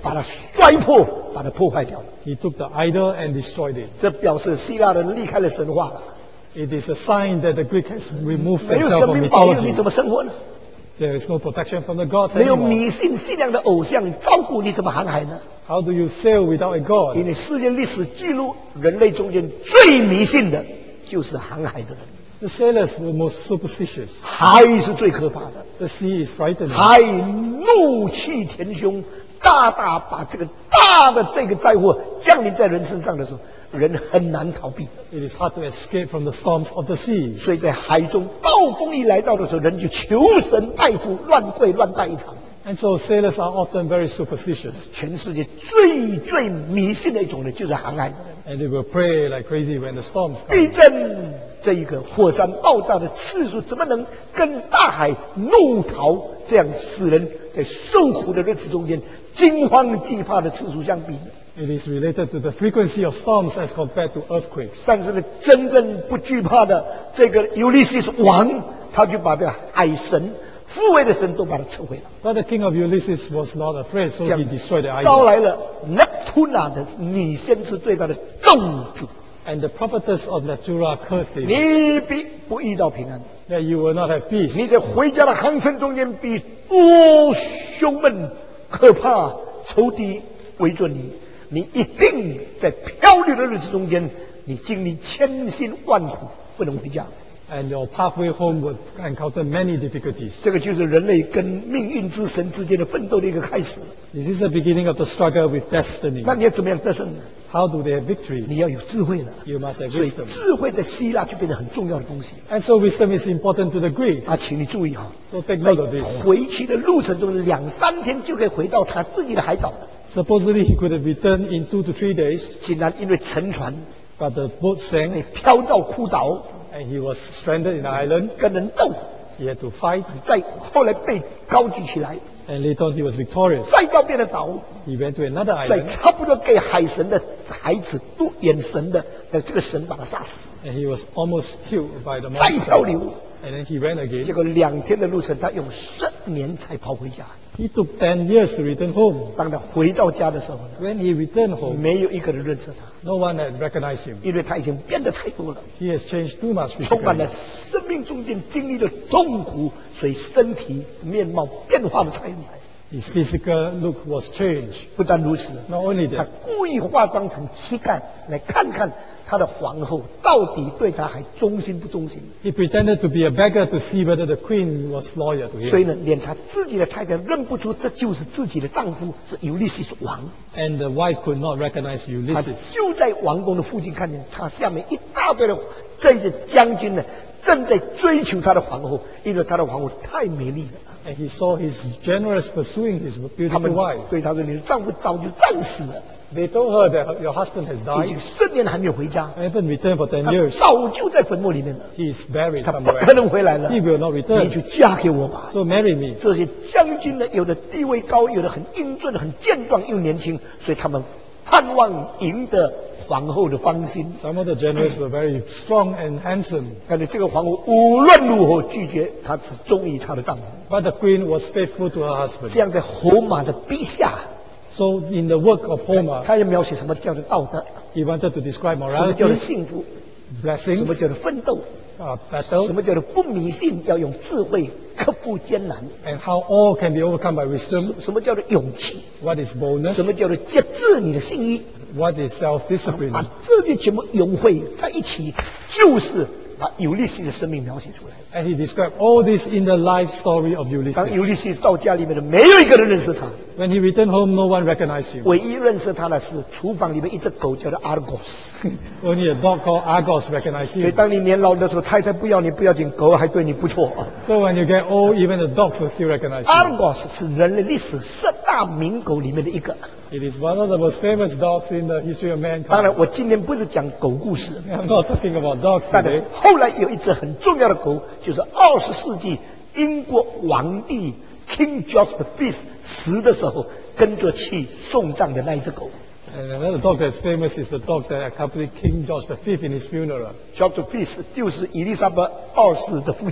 把它摔破，把它破坏掉了。 He took the idol and destroyed it. 这表示希腊人离开了神话了。 It is a sign that the Greek has removed 没有 themselves 神 from 明保佑，你 mythology. 怎么生活呢？ There is no protection from the gods 没有 anymore. 迷信信仰的偶像照顾，你怎么航海呢？ How do you sail without a 因 god? 为世界历史记录，人类中间最迷信的就是航海的人， The sailors were most superstitious. 海是最可怕的。 The sea is frightening. 海怒气填胸，大大把这个大的这个灾祸降临在人身上的时候，人很难逃避。 It is hard to escape from the storms of the sea. 所以在海中暴风一来到的时候，人就求神拜佛，乱跪乱拜一场。 And so sailors are often very superstitious. 全世界最最迷信的一种人就是航海的人。 And they will pray like crazy when the storms 地 come. 震这一个火山爆炸的次数，怎么能跟大海怒涛这样使人在受苦的日子中间惊慌惧怕的次数相比呢？ It is related to the frequency of storms as compared to earthquakes. 但是呢，真正不惧怕的这个尤利西斯王，他就把这个海神、复位的神都把它撤回了， But the king of Ulysses was not afraid, so 这 he 样 destroyed the 招 idol. 来了 Neptuna 的女先知对他的咒诅。 And the prophetess of Natura cursed him 你必不遇到平安， that you will not have peace. 你在回家的航程中间必多胸闷、可怕，仇敌围着你，你一定在漂流的日子中间，你经历千辛万苦，不能回家。 And your pathway home will encounter many difficulties. 这个就是人类跟命运之神之间的奋斗的一个开始。 This is the beginning of the struggle with destiny. 那你要怎么样得胜呢？ How do they have victory? 你要有智慧了。 You must have 所以 wisdom. 智慧在希腊就变得很重要的东西。 And so wisdom is important to the Greek. 啊，请你注意哈， So take 在 note of this. 回去的路程中，两三天就可以回到他自己的海岛了。 Supposedly he could have returned in two to three days, 竟然因为沉船， but the boat sank 飘到枯岛， and he was stranded in the island. 跟人斗， He had to fight, 再后来被高举起来， and later on he was victorious. 再到别的岛， He went to another 在 island, 差不多给海神的孩子都眼神的，呃，这个神把他杀死， and he was almost killed by the 再漂 monster. 流， And then he ran 结 again. 果两天的路程，他用十年才跑回家。 He took ten years to return home. 当他回到家的时候呢， When he returned home, 没有一个人认识他， no one had recognized him. 因为他已经变得太多了， He has changed too much 充满了 physically. 生命中间经历了痛苦，所以身体面貌变化的太厉害。 His physical look was changed. 不但如此， Not only 他 that, 故意化妆成乞丐来看看他的皇后到底对他还忠心不忠心。 he pretended to be a beggar to see whether the queen was loyal to 所以 him. 呢，连他自己的太太认不出这就是自己的丈夫是尤利西斯王。 And the wife could not recognize 他 Ulysses. 就在王宫的附近看见他下面一大堆的这些将军呢，正在追求他的皇后，因为他的皇后太美丽了。 And he saw his generals pursuing his 他 beautiful 们 wife. 对他说：“你的丈夫早就战死了， They told her that your husband has 已经 died. 十年还没有回家， I haven't returned for ten 他 years. 早就在坟墓里面了， He is buried 他不 somewhere. 可能回来了。 He will not 你 return. 就嫁给我吧。” So marry me. 这些将军呢，有的地位高，有的很英俊、很健壮又年轻，所以他们盼望赢得皇后的芳心。 Some of the generals were very strong and handsome, 但是这个皇后无论如何拒绝，她只忠于她的丈夫。 but the queen was faithful to her 这 husband. 样在荷马的笔下， So in the work of Homer, 他要描写什么叫做道德， he wanted to describe 什么叫做 morality, 幸福，什 blessings, 么叫做奋斗， uh, 什 battle, 么叫做不迷信，要用智慧克服艰难， and how all can be overcome by wisdom. 什么叫做勇气， What is boldness? 什么叫做节制你的心意。 What is self-discipline? 把这些全部融汇在一起，就是把尤利西的生命描写出来。 And he described all this in the life story of 当尤 Ulysses. 利西到家里面的，没有一个人认识他， When he returned home, no one recognized him. 唯一认识他的是厨房里面一只狗叫做 Argos。 Only a dog called Argos recognized 所以 him. 当你年老的时候，太太不要你不要紧，狗还对你不错。 So when you get old, even the dogs will still recognize you. Argos 是人类历史十大名狗里面的一个。 It is one of the most famous dogs in the history of 当然， mankind. 我今天不是讲狗故事， I'm not talking about dogs 但 today. 是后来有一只很重要的狗，就是二十世纪英国皇帝 King George the Fifth 死的时候跟着去送葬的那一只狗。 And another dog that's famous is the dog that accompanied King George the Fifth in his funeral. George the Fifth 就是伊丽莎白二世的父亲。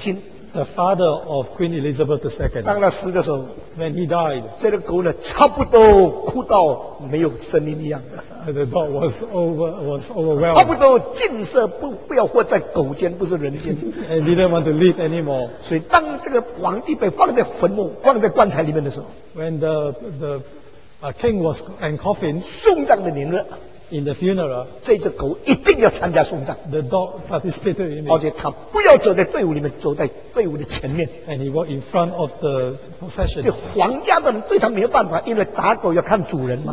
The father of Queen Elizabeth the 当 Second, 他死的时候， when he died, 这个狗呢，差不多哭到没有生命一样的， the dog was over was 差不 overwhelmed 多尽色不不要活在狗间，不是人间。 and didn't want to live anymore. 所以，当这个皇帝被放在坟墓、放在棺材里面的时候， When the the uh, king was and coffin 送葬的年日， in the funeral, 这只狗一定要参加送葬， the dog participated in 而 it, 且它不要走在队伍里面，走在队伍的前面。 and he walked in front of the 这 procession, 皇家的人对他没有办法，因为打狗要看主人嘛。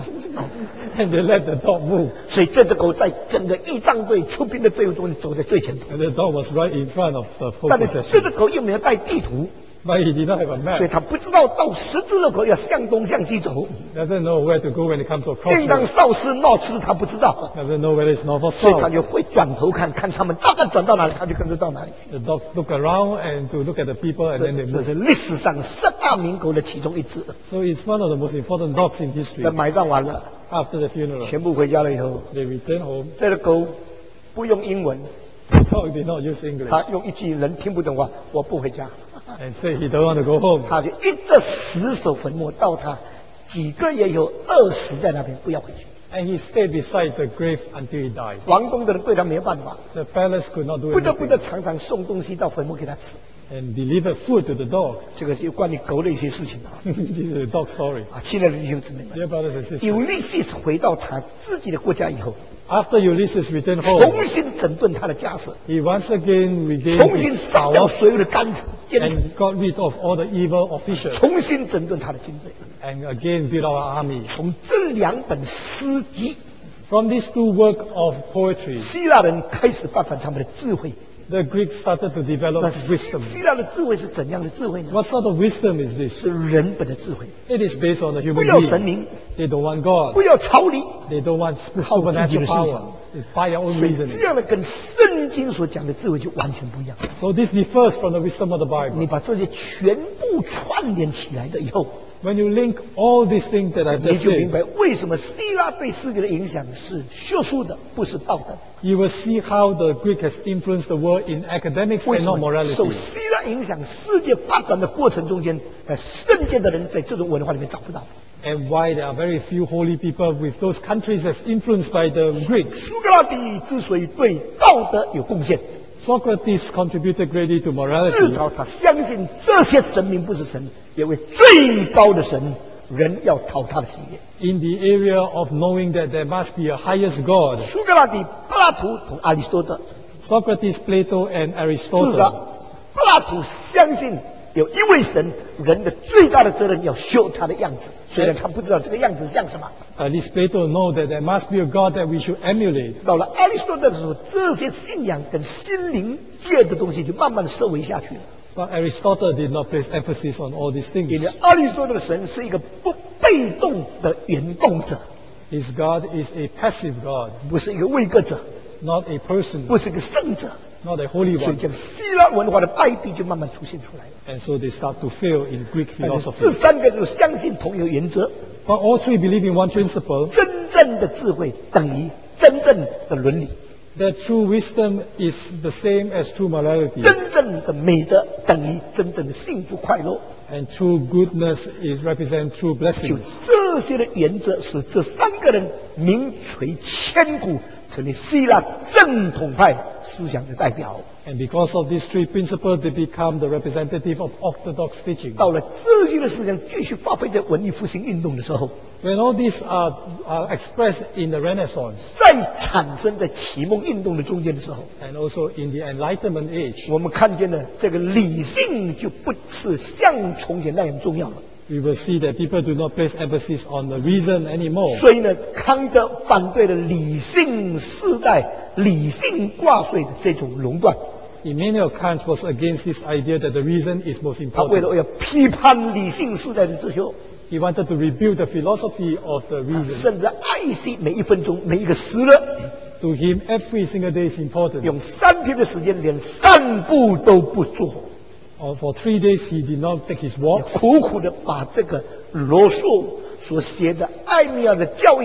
and they let the dog move, 所以这只狗在整个仪仗队出兵的队伍中走在最前头。 and the dog was right in front of the full 但是这 procession. 只狗又没有带地图， But he did not have a 所以 map. 它不知道到十字路口要向东向西走。 Doesn't know where to go when it comes to a 正当 crossroads. 少师闹师，它不知道， Doesn't know whether it's north or 所以它 south. 就会转头看看他们大概转到哪里，它就跟着到哪里。 The dog look around and to look at the people, and 这 then they 这 move. 是历史上十大名狗的其中一只。 So it's one of the most important dogs in 那 history. 埋葬完了， After the funeral, 全部回家了以后， they returned home. 这个狗不用英文， The dog did not use English 它用一句人听不懂话，我不回家。 and said he don't want to go home. 他就一直死守坟墓，到他几个月以后饿死在那边，不要回去。 And he stayed beside the grave until he died. 王宫的人对他没有办法， The palace could not do 不得不得 anything 常常送东西到坟墓给他吃。 and delivered food to the dog. 这个就关于狗的一些事情啊。 This is a dog story. 啊，亲爱的弟兄姊妹们， Dear brothers and sisters, 尤利西斯回到他自己的国家以后， after Ulysses returned home, 重新整顿他的家事， he once again regained 重新 his 杀掉 power 所有的奸奸臣， and got rid of all the evil officials 重新整顿他的军队。 and again built our army. 从这两本诗集， From these two works of poetry, 希腊人开始发展他们的智慧。 the Greeks started to 那 develop 希 wisdom. 希腊的智慧是怎样的智慧呢？ What sort of wisdom is this? 是人本的智慧， It is based on the 不 human 要神 being. 明， They don't want God. 不要朝理， They don't want 靠自己的 supernatural 思想。 power. It's by their own 所以 reasoning. 这样的跟圣经所讲的智慧就完全不一样。 So this differs from the wisdom of the 你 Bible. 把这些全部串联起来的以后， When you link all these things that I've 你 just 就明 said, 白为什么希腊对世界的影响是学术的，不是道德。 you will see how the Greek has influenced the world in academics 为 and 什 not 么 morality. 受希腊影响，世界发展的过程中间，呃，圣洁的人在这种文化里面找不到。 And why there are very few holy people with those countries that's influenced by the Greeks. 苏格拉底之所以对道德有贡献， Socrates contributed greatly to 至 morality 少他相信这些神明不是神，也为最高的神，人要讨他的喜悦。 in the area of knowing that there must be a highest God. 苏格拉底、柏拉图同阿里斯多德， Socrates, Plato, and 至 Aristotle. 少柏拉图相信有一位神，人的最大的责任要修他的样子，虽然他不知道这个样子像什么。 At least Plato know that there must be a God that we should emulate. 到了阿里斯多德的时候，这些信仰跟心灵界的东西就慢慢的收回下去了。 But Aristotle did not place emphasis on all these 因 things. 为阿里斯多德的神是一个不被动的原动者， His God is a passive God, 不是一个位格者， not a person, 不是一个圣者， not a holy 所以 one. 这个希腊文化的败笔就慢慢出现出来了。 And so they start to fail in Greek 但是 philosophy. 这三个都相信同一个原则： But all three believe in one principle, 真正的智慧等于真正的伦理， that true wisdom is the same as true morality, 真正的美德等于真正的幸福快乐。 and true goodness is represent true 就 blessings. 这些的原则，使这三个人名垂千古，成为希腊正统派思想的代表。 And because of these three principles, they become the representative of Orthodox teaching. 到了这些的思想继续发挥在文艺复兴运动的时候， When all these are, are expressed in the Renaissance 再产生在启蒙运动的中间的时候， and also in the Enlightenment age, 我们看见了这个理性就不是像从前那样重要了。 we will see that people do not place emphasis on the reason anymore. 所以呢，康德反对了理性世代、理性挂税的这种垄断。 Immanuel Kant was against this idea that the reason is most 他为 important. 了要批判理性时代的哲学， He wanted to rebuild the philosophy of the reason. 甚至爱惜每一分钟、每一个时日， To him, every single day is important. 用三天的时间连散步都不做， Uh, for three days, he did not take his walks. 苦苦的把这个罗素所写的艾米尔的教义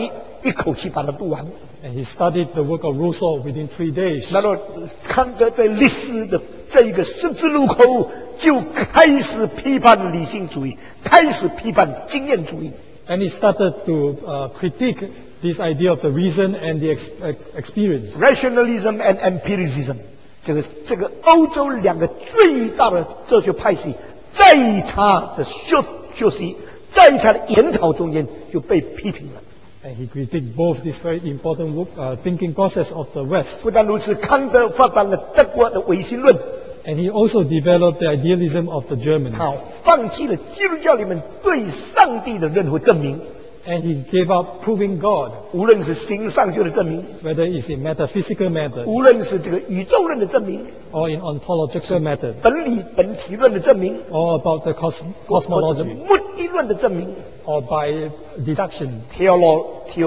一口气把它读完。 And he studied the work of Rousseau within three days. 那么康德在历史的这一个十字路口就开始批判理性主义，开始批判经验主义。 And he started to uh, critique this idea of the reason and the ex ex experience. Rationalism and empiricism， 这个这个欧洲两个最大的哲学派系，在他的修修习，在他的研讨中间就被批评了。 And he critiqued both this very important work, uh, thinking process of the West. 不但如此，康德发展了德国的唯心论， And he also developed the idealism of the Germans. 他放弃了基督教里面对上帝的任何证明， And he gave up proving God, 无论是形上学的证明， whether it's in metaphysical method 无论是这个宇宙论的证明， or in ontological method 本理本体论的证明， or about the cos 或者 cosmology 目的论的证明 or by deduction. ，theolo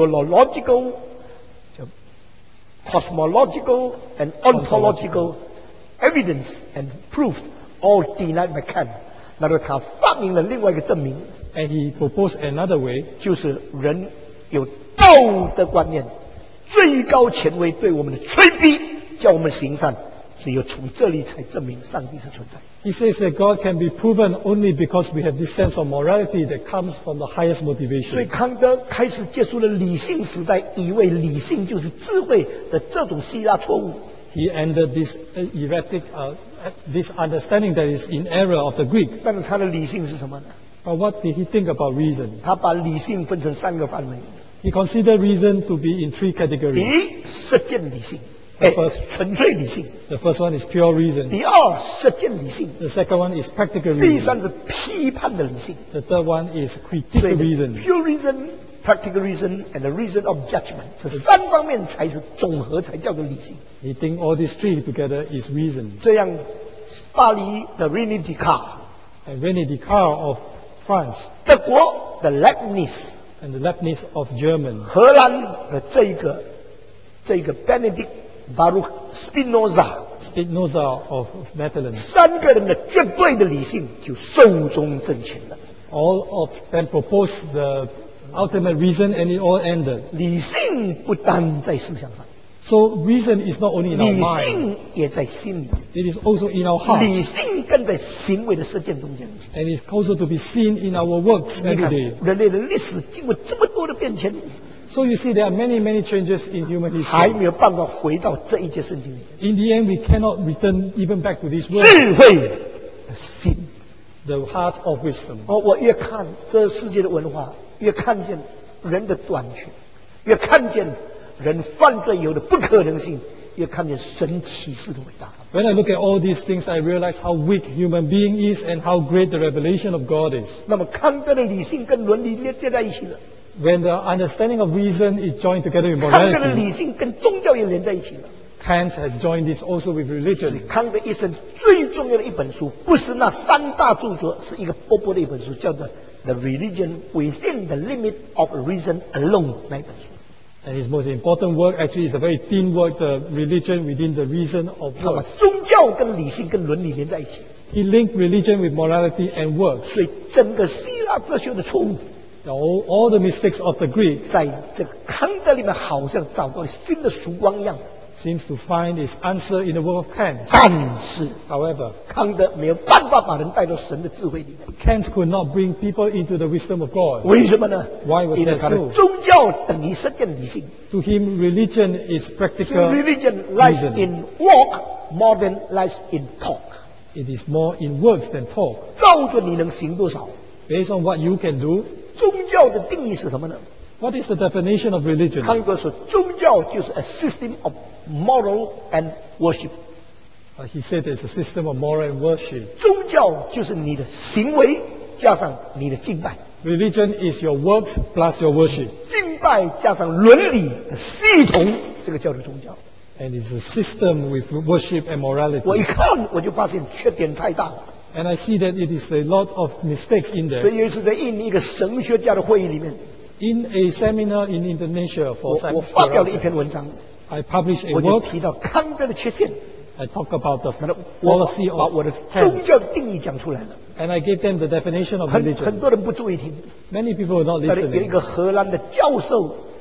theological、cosmological and ontological evidence and proof all denied by Kant。那么他发明了另外一个证明， And he proposed another way, 就是人有道德观念，最高权威对我们的催逼，叫我们行善，只有从这里才证明上帝是存在。 he says that God can be proven only because we have this sense of morality that comes from the highest 所以 motivation. 康德开始结束了理性时代，以为理性就是智慧的这种希腊错误。 He ended this uh, erratic, uh, this understanding that is in error of the Greek. 但是他的理性是什么呢？ But what did he think about reason? 他把理性分成三个范围： He considered reason to be in three 第 categories. 一，实践理性， The 哎 first， 纯粹理性； The first one is pure reason. 第二，实践理性； The second one is practical 第 reason. 三是批判的理性。 The third one is 所 critical 以 reason. pure reason、practical reason and the reason of judgment 这三方面才是总和，才叫做理性。 He think all these three together is reason. 这样，巴黎的 René Descartes， And René Descartes of France 德国的 Leibniz， and the Leibniz of German 荷兰的这一个这个 Benedict Baruch Spinoza， Spinoza of Netherlands. 三个人的绝对的理性就寿终正寝了。 All of them proposed the ultimate reason and it all ended. 理性不单在思想上， So reason is not only in our 理 mind, 性也在心里， it is also in our heart. 理性更在行为的实践中间。 And it's also to be seen in our works 你 every 看 day. 人类的历史经过这么多的变迁， So you see there are many, many changes in human 还 history. 没有办法回到这一节圣经里面。 In the end, we cannot return even back to this world, 智慧的心。 the heart of wisdom. 哦，我越看这世界的文化，越看见人的短缺，越看见人犯罪有的不可能性，越看见神启示的伟大。 When I look at all these things, I realize how weak human being is and how great the revelation of God is. 那么康德的理性跟伦理连接在一起了， When the understanding of reason is joined together with 康德的 morality, 理性跟宗教也连在一起了。 Kant has joined this also with religion. 康德一生最重要的一本书，不是那三大著作，是一个薄薄的一本书，叫做《The Religion Within the Limit of Reason Alone》那一本书。 And his most important work actually is a very thin work, the religion within the reason of 他把 works. 宗教跟理性跟伦理连在一起， He linked religion with morality and works. 所以整个希腊哲学的错误， All, all the mistakes of the Greek 在这个康德里面好像找到了新的曙光一样。 seems to find its answer in the work of Kant. 但是 However, 康德没有办法把人带到神的智慧里面， Kant could not bring people into the wisdom of God. 为什么呢？ Why was 因为 that 他的 so? 宗教等于实践理性。 To him, religion is So practical religion lies reason. in walk more than lies in talk。 It is more in words than talk. 照着你能行多少。 Based on what you can do, 宗教的定义是什么呢？ what is the definition of religion? 康德说，宗教就是 a system of moral and worship。 Uh, he said there's a system of moral and worship. 宗教就是你的行为加上你的敬拜， Religion is your works plus your worship. 敬拜加上伦理的系统，这个叫做宗教。 And it's a system with worship and 我 morality. 一看我就发现缺点太大了。 And I see that it is a lot of mistakes in 所 there. 以有一次在印尼一个神学家的会议里面， In a seminar in Indonesia 我 for 我 some 发表了一篇文章， I published a 我就 work. 提到康德的缺陷， I talk about the 那么我 policy 把 of 我的 Kant. 宗教的定义讲出来了。 And I gave them the definition of 很很 religion. 多人不注意听， Many people were not 但是有一 listening. 个荷兰的教授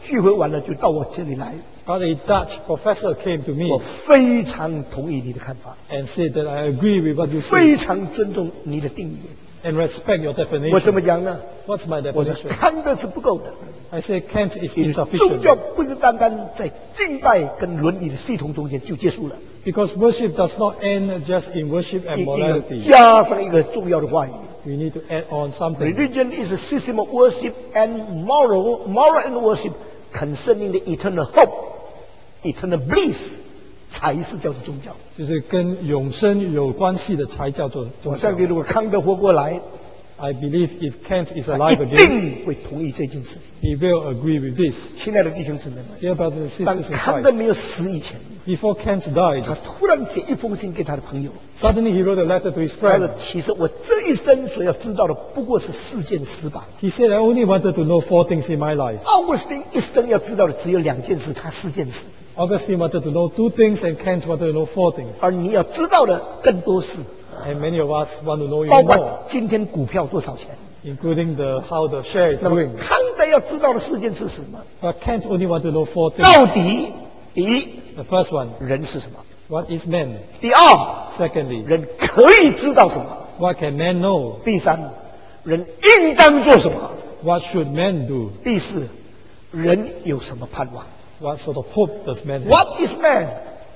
聚会完了就到我这里来， But a Dutch professor came to 我 me 非常同意你的看法， and said that I agree with what you 非 say 常尊重你的定义。 and respect your 我怎么 definition. 讲呢？ What's my 我说 definition? 康的是不够的， I say Kant is 因为宗 insufficient 教不是单单在敬拜跟伦理的系统中间就结束了， because worship does not end just in worship 一 and 定要 morality. 加上一个重要的话语。 We need to add on something. Religion is a system of worship and moral, moral and worship concerning the eternal hope, eternal bliss， 才是叫做宗教。 就是跟永生有关系的才叫做宗教我相。信，如果康德活过来， I believe if Kant is 他 alive 一 again, 定会同意这件事。 he will agree with this. 亲爱的弟兄姊妹们， Dear brothers and 当 sisters in 康德 Christ, 没有死以前， before Kant died, 他突然写一封信给他的朋友， suddenly he wrote a letter to his 他说 friend.：“ 其实我这一生所要知道的不过是四件事吧。” He said, I only wanted to know four things in my life. 奥古斯丁一生要知道的只有两件事，他四件事， Augustine wanted to know two things and Kant wanted to know four things. 而你要知道的更多事， And many of us want to know 包 even more, 括今天股票多少钱。 including the, how the share is 那么 doing. 康德要知道的四件事是什么？ But Kant only wanted to know four things. 到底第一， The first one, 人是什么？ what is man? 第二， Secondly, 人可以知道什么？ what can man know? 第三，人应当做什么？ What should man do? 第四，人有什么盼望 What sort of hope does man have? ？What is man?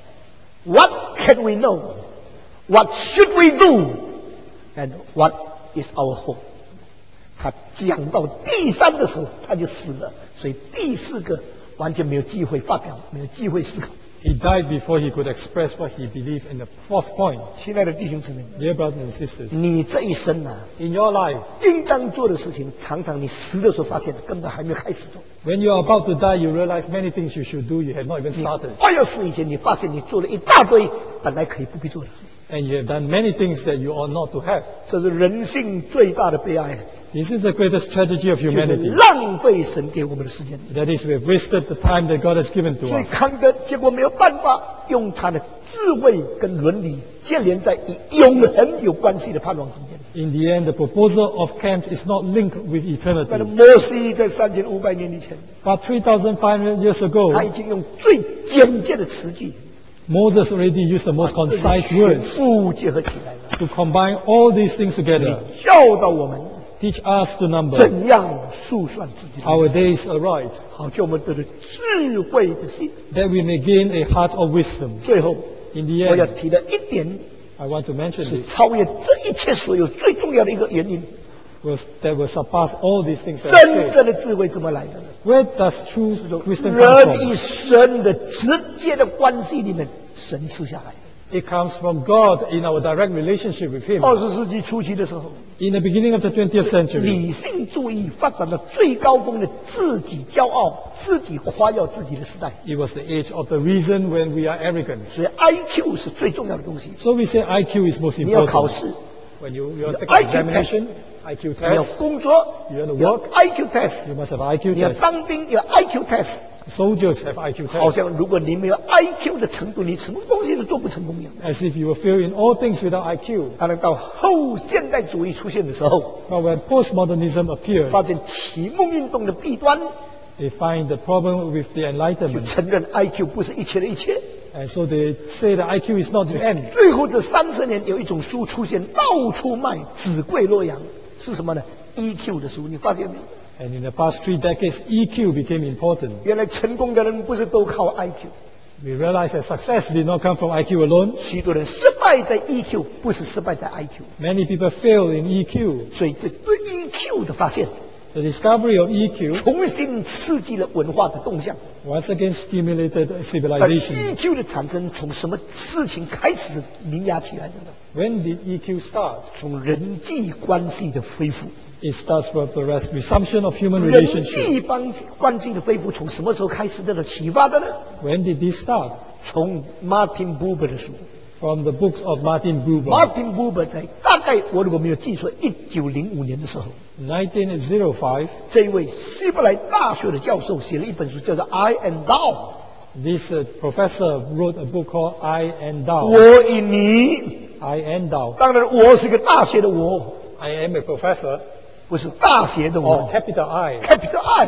What can we know? What should we do? And what is our hope? 他讲到第三的时候，他就死了，所以第四个完全没有机会发表，没有机会思考。 He died before he could express what he believed in the fourth point. 亲爱的弟兄姊妹们， Dear brothers and sisters, 你这一生啊， in your life, 应当做的事情，常常你死的时候发现根本还没有开始做。 when you are about to die, you realize many things you should do, you have not even 你 started. 快要死以前，你发现你做了一大堆本来可以不必做的事， And you have done many things that you ought not to have. 这是人性最大的悲哀， This is the greatest tragedy of 就是 humanity. 浪费神给我们的时间。 That is, we have wasted the time that God has given to 所以 us. 康德结果没有办法用他的智慧跟伦理建联在与永恒有关系的盼望中间。 In the end, the proposal of Kant is not linked with 那么 eternity. 摩西在三千五百年以前， But three thousand five hundred years 他 ago, 已经用最简洁的词句， Moses already used the most concise 全 words 部结合起来了， to combine all these things together, 教导我们 teach us to number 怎样数算自己的 our 日子， days aright, 好叫我们得了智慧的心。 that we may gain a heart of wisdom. 最后， In the 我要 end, 提的一点 I want to mention 是 this, 超越这一切所有最重要的一个原因： was that will surpass all these things that I 真 said. 正的智慧怎么来的呢？ Where does true wisdom come 人与 from? 神的直接的关系里面，神赐下来的。 It comes from God in our direct relationship with Him. 二十世纪初期的时候， In the beginning of the twentieth century, 理性主义发展到最高峰的自己骄傲、自己夸耀自己的时代， it was the age of the reason when we are arrogant. 所以 I Q 是最重要的东西。 So we say I Q is most 你要考 important. 试， When you, you take I an Q examination, I Q 你要 test, 工作， you want to 你要 work, I Q test， you must have I Q 你要 test. 当兵要 I Q test。 Soldiers have I Q 好 test. 像如果你没有 I Q 的程度，你什么东西都做不成功一样。 As if you will fail in all things without I Q. 当然，到后现代主义出现的时候， But when postmodernism appeared, 发现启蒙运动的弊端， they find the problem with the 就 Enlightenment. 承认 I Q 不是一切的一切。 And so they say that I Q is not the end. 最后这三十年有一种书出现，到处卖，只贵洛阳，是什么呢？E Q 的书，你发现没有？ And in the past three decades, E Q became important. 原来成功的人不是都靠 I Q， We realized that success did not come from I Q alone. 许多人失败在 E Q， 不是失败在 I Q。 Many people fail in E Q. 所以这对 E Q 的发现， The discovery of E Q 重新刺激了文化的动向。 once again stimulated 而 civilization. E Q 的产生从什么事情开始萌芽起来的呢？ When did E Q start? 从人际关系的恢复。 It starts from the res- resumption of human 人 relationship. 际关关系的恢复从什么时候开始得到启发的呢？ When did this start? 从 Martin Buber 的书。 From the books of Martin Buber. Martin Buber 在大概我如果没有记错，一九零五年的时候， nineteen oh five, 这一位希伯来大学的教授写了一本书，叫做《I and Thou》。 this uh, professor wrote a book called I and Thou. 我与你， I and Thou. 当然我是个大写的我， I am a professor, 不是大写的 or 我 capital I. ，capital I。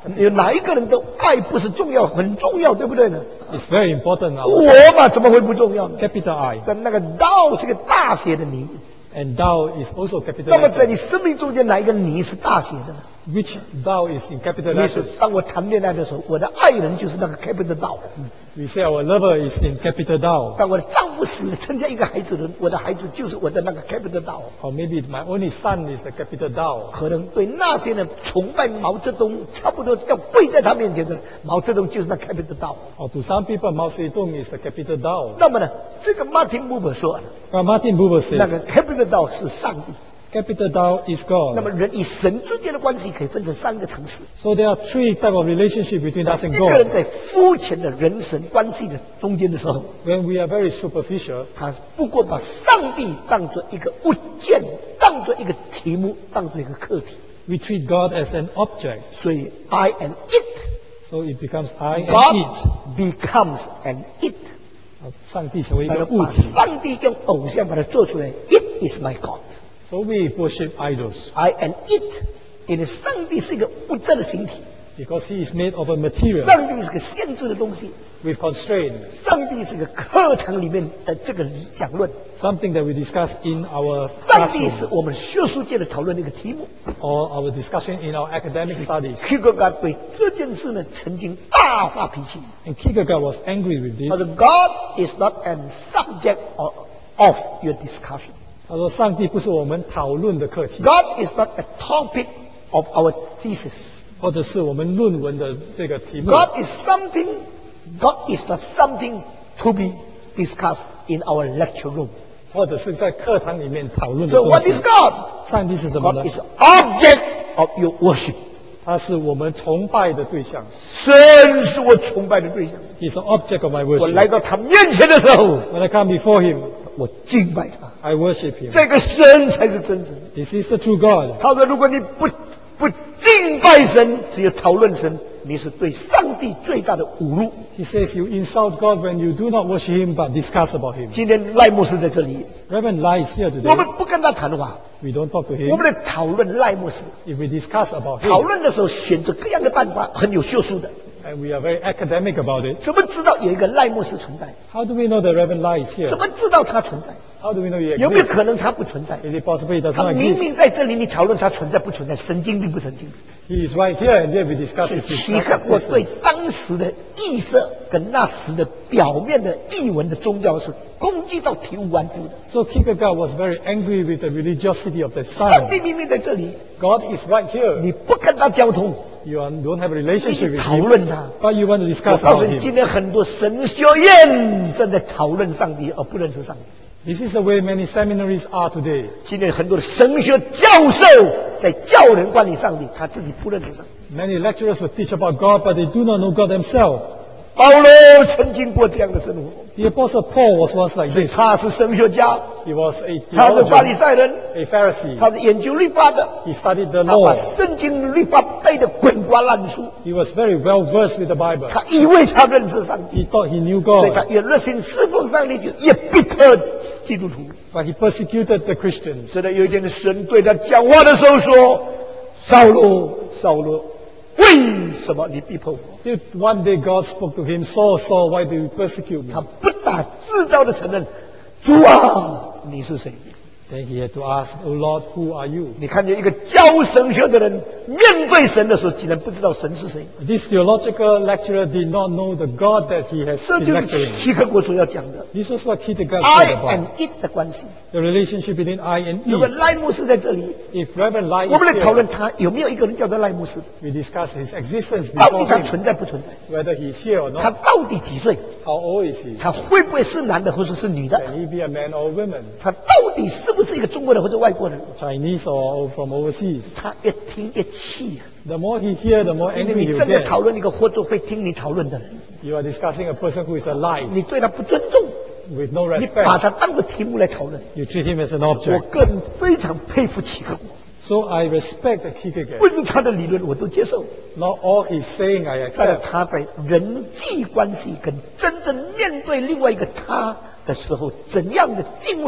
有哪一个人的爱不是重要，很重要，对不对呢？ It's very important now. 我嘛，怎么会不重要呢？ Capital I. 但那个道是个大写的你， And thou is also capital 那么在 letter. 你生命中间哪一个你是大写的呢？ Which thou is in capital 你说 letters. 当我谈恋爱的时候，我的爱人就是那个 capital 道。 We say our lover is in capital thou. 当我的丈夫死了，增加一个孩子的，我的孩子就是我的那个 capital 道。 Or maybe my only son is the capital thou. 可能对那些人崇拜毛泽东，差不多要跪在他面前的，毛泽东就是那 capital 道。 Or to some people, Mao Zedong is the capital thou. 那么呢，这个 Martin Buber 说， But Martin Buber 那 says 个 capital 道是上帝。 capital thou is 那么 God. 人与神之间的关系可以分成三个层次。 So there are three type of relationship between us and 一个人 God. 在肤浅的人神关系的中间的时候， When we are very superficial, 他不过把上帝当作一个物件，当作一个题目，当作一个课题。 we treat God as an object. 所以 I and it， So it becomes I and God it. becomes an it。 上帝成为一把个物体。 上帝用偶像把它做出来 ，It is my God。 So we worship idols I and it， 因为上帝是一个物质的形体， because he is made of a material 上帝是个限制的东西， with constraints. 上帝是个课堂里面的这个讲论， Something that we discuss in our 上帝是 classroom 我们学术界的讨论的一个题目。 or our discussion in our academic studies. Kierkegaard 对这件事呢曾经大发脾气， And Kierkegaard was angry with 他 this. 说 God is not an subject of, of your discussion. 他说，上帝不是我们讨论的课题， God is not a topic of our thesis. 或者是我们论文的这个题目。 God is something, God is not something to be discussed in our lecture room. 或者是在课堂里面讨论的 So 东 what 西 is。God? 上帝是什么 God 呢？ is object of your worship. 他是我们崇拜的对象。 神是我崇拜的对象。 He's the object of my 我来 worship. 到他面前的时候， When I come before him, 我敬拜他。 I worship him. 这个神才是真神。 This is the true God. 他说：“如果你不不敬拜神，只有讨论神，你是对上帝最大的侮辱。 He says you insult God when you do not worship him but discuss about him. ” 今天赖牧师在这里， Reverend Lai is here 我们 today. 不跟他谈话， We don't talk to 我 him. 们来讨论赖牧师。 If we discuss about 讨 him, 论的时候选择各样的办法，很有学术的。 and we are very academic about it, 怎么知道有一个赖牧师存在？ how do we know that Reverend Lai is 怎 here? 么么知道他存在？ How do we know he 有没有 exists? 可能他不存在？ Is it possible he does 他 not 明 exist? 明在这里，你讨论他存在不存在？神经病不神经病？ He is right here, and yet we discuss 是 his 契诃国对 existence. 当时的意色跟那时的表面的译文的宗教是攻击到体无完肤的。 So Kierkegaard was very angry with the religiosity of the 上 sun. 帝明明在这里， God is right here. 你不跟他交通， You are, don't have a 你 relationship 去 with 讨 him, 论他。 but you want to 我 discuss 告诉 about 你， him. 今天很多神学院正在讨论上帝，而不认识上帝。 This is the way many seminaries are today. 今天很多的神学教授在教人管理上帝，他自己不认识上帝。 Many lecturers will teach about God, but they do not know God themselves. 保罗曾经过这样的生活， The Apostle Paul was once like this. 他是神学家， He was a 他是法利 theologian, 赛人， a Pharisee. 他是研究律法的， He studied the 他把 law. 圣经律法背得滚瓜烂熟， He was very well versed with the Bible. 他以为他认识上帝， He thought he knew 所以他 God, 越热心侍奉上帝，就越逼迫基督徒。 but he persecuted the Christians. 直到有一天，神对他讲话的时候说：“扫罗，扫罗，为什么你逼迫我？” Till one day God spoke to him, Saul, Saul, why do you persecute me? 他不打自招的承认：“主啊，你是谁？” Then he had to ask, Oh Lord, who are you? 你看见一个教神学的人面对神的时候，竟然不知道神是谁， This theological lecturer did not know the God that he has 这 been 就是 lecturing. 契诃国所要讲的 This was what Kierkegaard I said and about it 的关系。 the relationship between I and 如果 it. 赖牧师在这里， If Reverend Lai 我 is 们来讨论 here, 他有没有一个人叫做赖牧师， we discuss his existence 到底 before 他 him, 存在不存在？ whether he's here or 他 not. 到底几岁？ How old is he? 他会不会是男的或者是女的？ Can he be a man or a woman? 他到底是不是一个中国人或者外国人？ Chinese or from overseas? 他越听越气啊！ The more he hears, the more 因为 angry 你 he'll 正在 get. 讨论一个或者会听你讨论的人， You are discussing a person who is alive 你对他不尊重， with no 你把 respect. 他当做题目来讨论。 You treat him as an 我 object. 个人非常佩服契诃国， So I respect the Kierkegaard. 不是他的理论我都接受， Not all he's saying I 但是 accept. 他在人际关系跟真正面对另外一个他的时候，怎样的敬畏，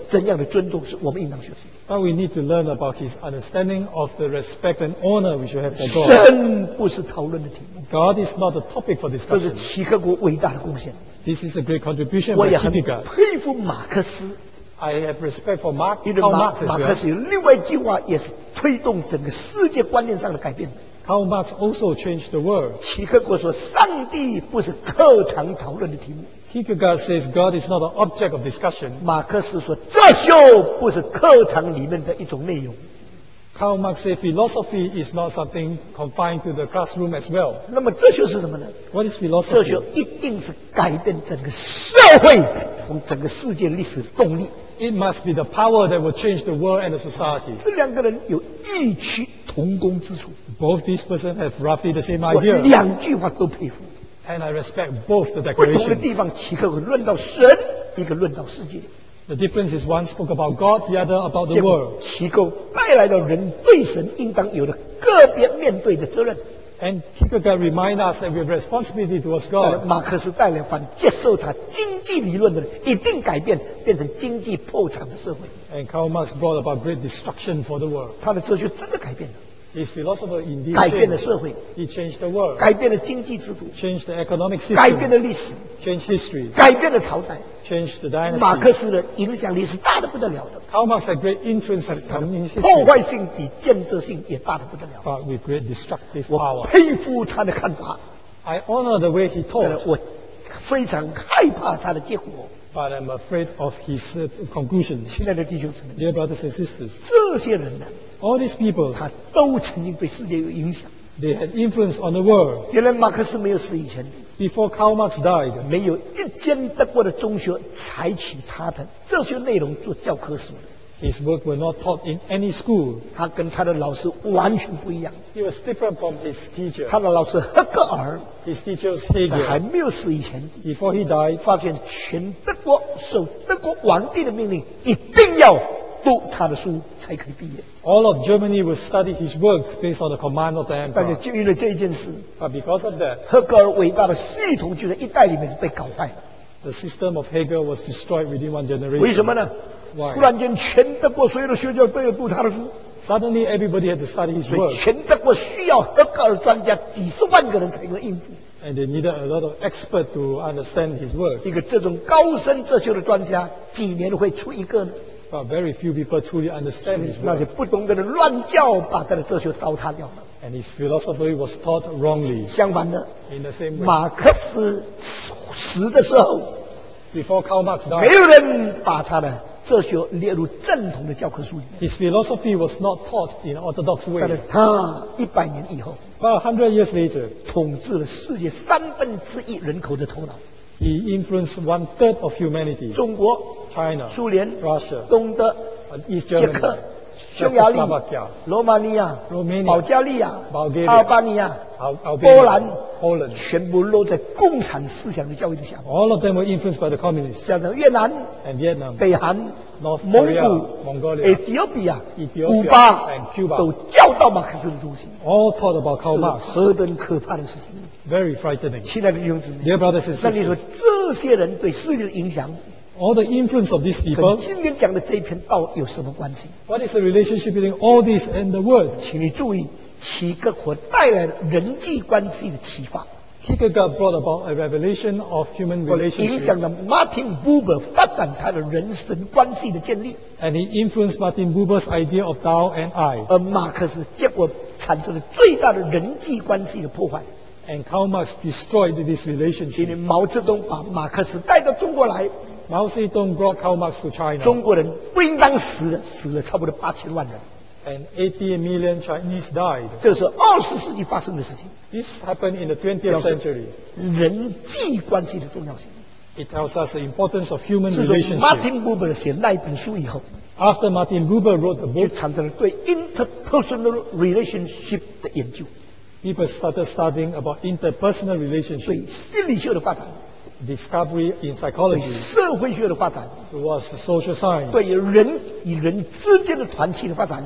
怎样的尊重是我们应当学习的。 But we need to learn about his understanding of the respect and honor we should have for God. 神不是讨论的题目， God is not a topic for 这是 discussion. 齐克果伟大的贡献。 This is a great contribution 我 by 也很 Kierkegaard. 佩服马克思， I have respect for Mark, 因为 Karl 马 Marx 马 as 克 well. 思有另外一句话，也是推动整个世界观念上的改变的。 Karl Marx also changed the world. 齐克果说：“上帝不是课堂讨论的题目。” Kierkegaard says God is not an object of discussion. 马克思说：“哲学不是课堂里面的一种内容。” Karl Marx said philosophy is not something confined to the classroom as well. 那么哲学是什么呢？ What is 哲 philosophy? 学一定是改变整个社会同整个世界历史的动力。 It must be the power that will change the world and the society. 这两个人有异曲同工之处， Both these persons have roughly the same 我 idea. 两句话都佩服。 And I respect both the 不同的地 declarations. 方，齐克果论到神，一个论到世界。 The difference is one spoke about God, the other about the 结果 world. 齐构带来了人对神应当有的个别面对的责任。 And Kierkegaard reminds us that we have responsibility towards 呃 God. 马克思带来反接受他经济理论的人，一定改变，变成经济破产的社会。 And Karl Marx brought about great destruction for the world. 他的哲学真的改变了， His philosophy indeed 改变了 changed. 社会， He changed the world, 改变了经济制度， changed the economic 改变了 system, 历史， changed history, 改变了朝代。 changed the 马克 dynasty. 思的影响力是大的不得了的， Karl Marx had great influence 他的 in 破 history, 坏性比建设性也大的不得了。 but with great destructive 我 power. 佩服他的看法， I honor the way he 呃 taught, 我非常害怕他的结果。 but I'm afraid of his uh, conclusions. 亲爱的弟兄姊妹， Dear brothers and sisters, 这些人呢， all these people, 他都曾经对世界有影响。 they had influence on the world. 原来马克思没有死以前， Before Karl Marx died, 没有一间德国的中学采取他的这些内容做教科书的。 his work were not taught in any school. 他跟他的老师完全不一样。 He was different from his teacher. 他的老师赫格尔 His teacher was 在还 Hegel. 没有死以前， Before he died, 发现全德国受德国皇帝的命令，一定要读他的书才可以毕业。 all of Germany would study his work based on the command of the 但是 emperor. 就因为这一件事， But because of that, 赫格尔伟大的系统就在一代里面被搞坏了。 the system of Hegel was destroyed within one 为什么 generation. 呢？ Why? 突然间，全德国所有的学校都要读他的书， Suddenly, everybody had to study his 所以 work, 全德国需要赫格尔专家几十万个人才能应付。 and they needed a lot of experts to understand his work. 一个这种高深哲学的专家，几年会出一个呢？ But very few people truly understand his 那些 work, 不懂得的乱教，把他的哲学糟蹋掉了。 and his philosophy was taught wrongly. 相反的， In the same way, 马克思死的时候， before Karl Marx 没 died, 有人把他的哲学列入正统的教科书里面。 his philosophy was not taught in an orthodox 但是 way. 他一百年以后， But a hundred years later, 统治了世界三分之一人口的头脑。 he influenced one third of humanity. 中国、 China, 苏联、 Russia, 东德、 and East 捷克 Germany, 匈牙利 Czechoslovakia, 罗马尼亚、 Romania 保加利亚、 Bulgaria 阿尔巴尼亚、 Al- 波兰 Albania, Poland. 全部落在共产思想的教育之下。 All of them were influenced by the communists. 加上越南、 And Vietnam, 北韩、 North 蒙 Korea, 古、 Mongolia, 埃塞俄比亚、 Ethiopia 古巴 and Cuba 都教导马克思的东西， all taught about Karl 这是 Marx. 何等可怕的事情！ Very frightening. 亲爱的弟兄姊妹， Dear brothers and 那你说 sisters, 这些人对世界的影响， all the influence of these 跟 people, 今天讲的这一篇道有什么关系？ what is the relationship between all this and the word? 请你注意，七个火带来了人际关系的启发， Kierkegaard brought about a revelation of human 或影 relationship, 响了 Martin Buber 发展他的人神关系的建立， and he influenced Martin Buber's idea of thou and I. 而马克思结果产生了最大的人际关系的破坏。 And Karl Marx destroyed this 今 relationship. 天毛泽东把马克思带到中国来， Mao Zedong brought Karl Marx to China, 中国人不应当死的，死了差不多八千万人。 and eighty million Chinese died. 这是二十世纪发生的事情， This happened in the twentieth century. 人际关系的重要性。 It tells us the importance of human 自从 relationship. Martin Buber 写那一本书以后， After Martin Buber wrote the 就 book, 产生了对 interpersonal relationship 的研究， people started studying about interpersonal 对 relationships, 心理学的发展， discovery in 对 psychology, 社会学的发展， towards social science, 对人与人之间的团体的发展，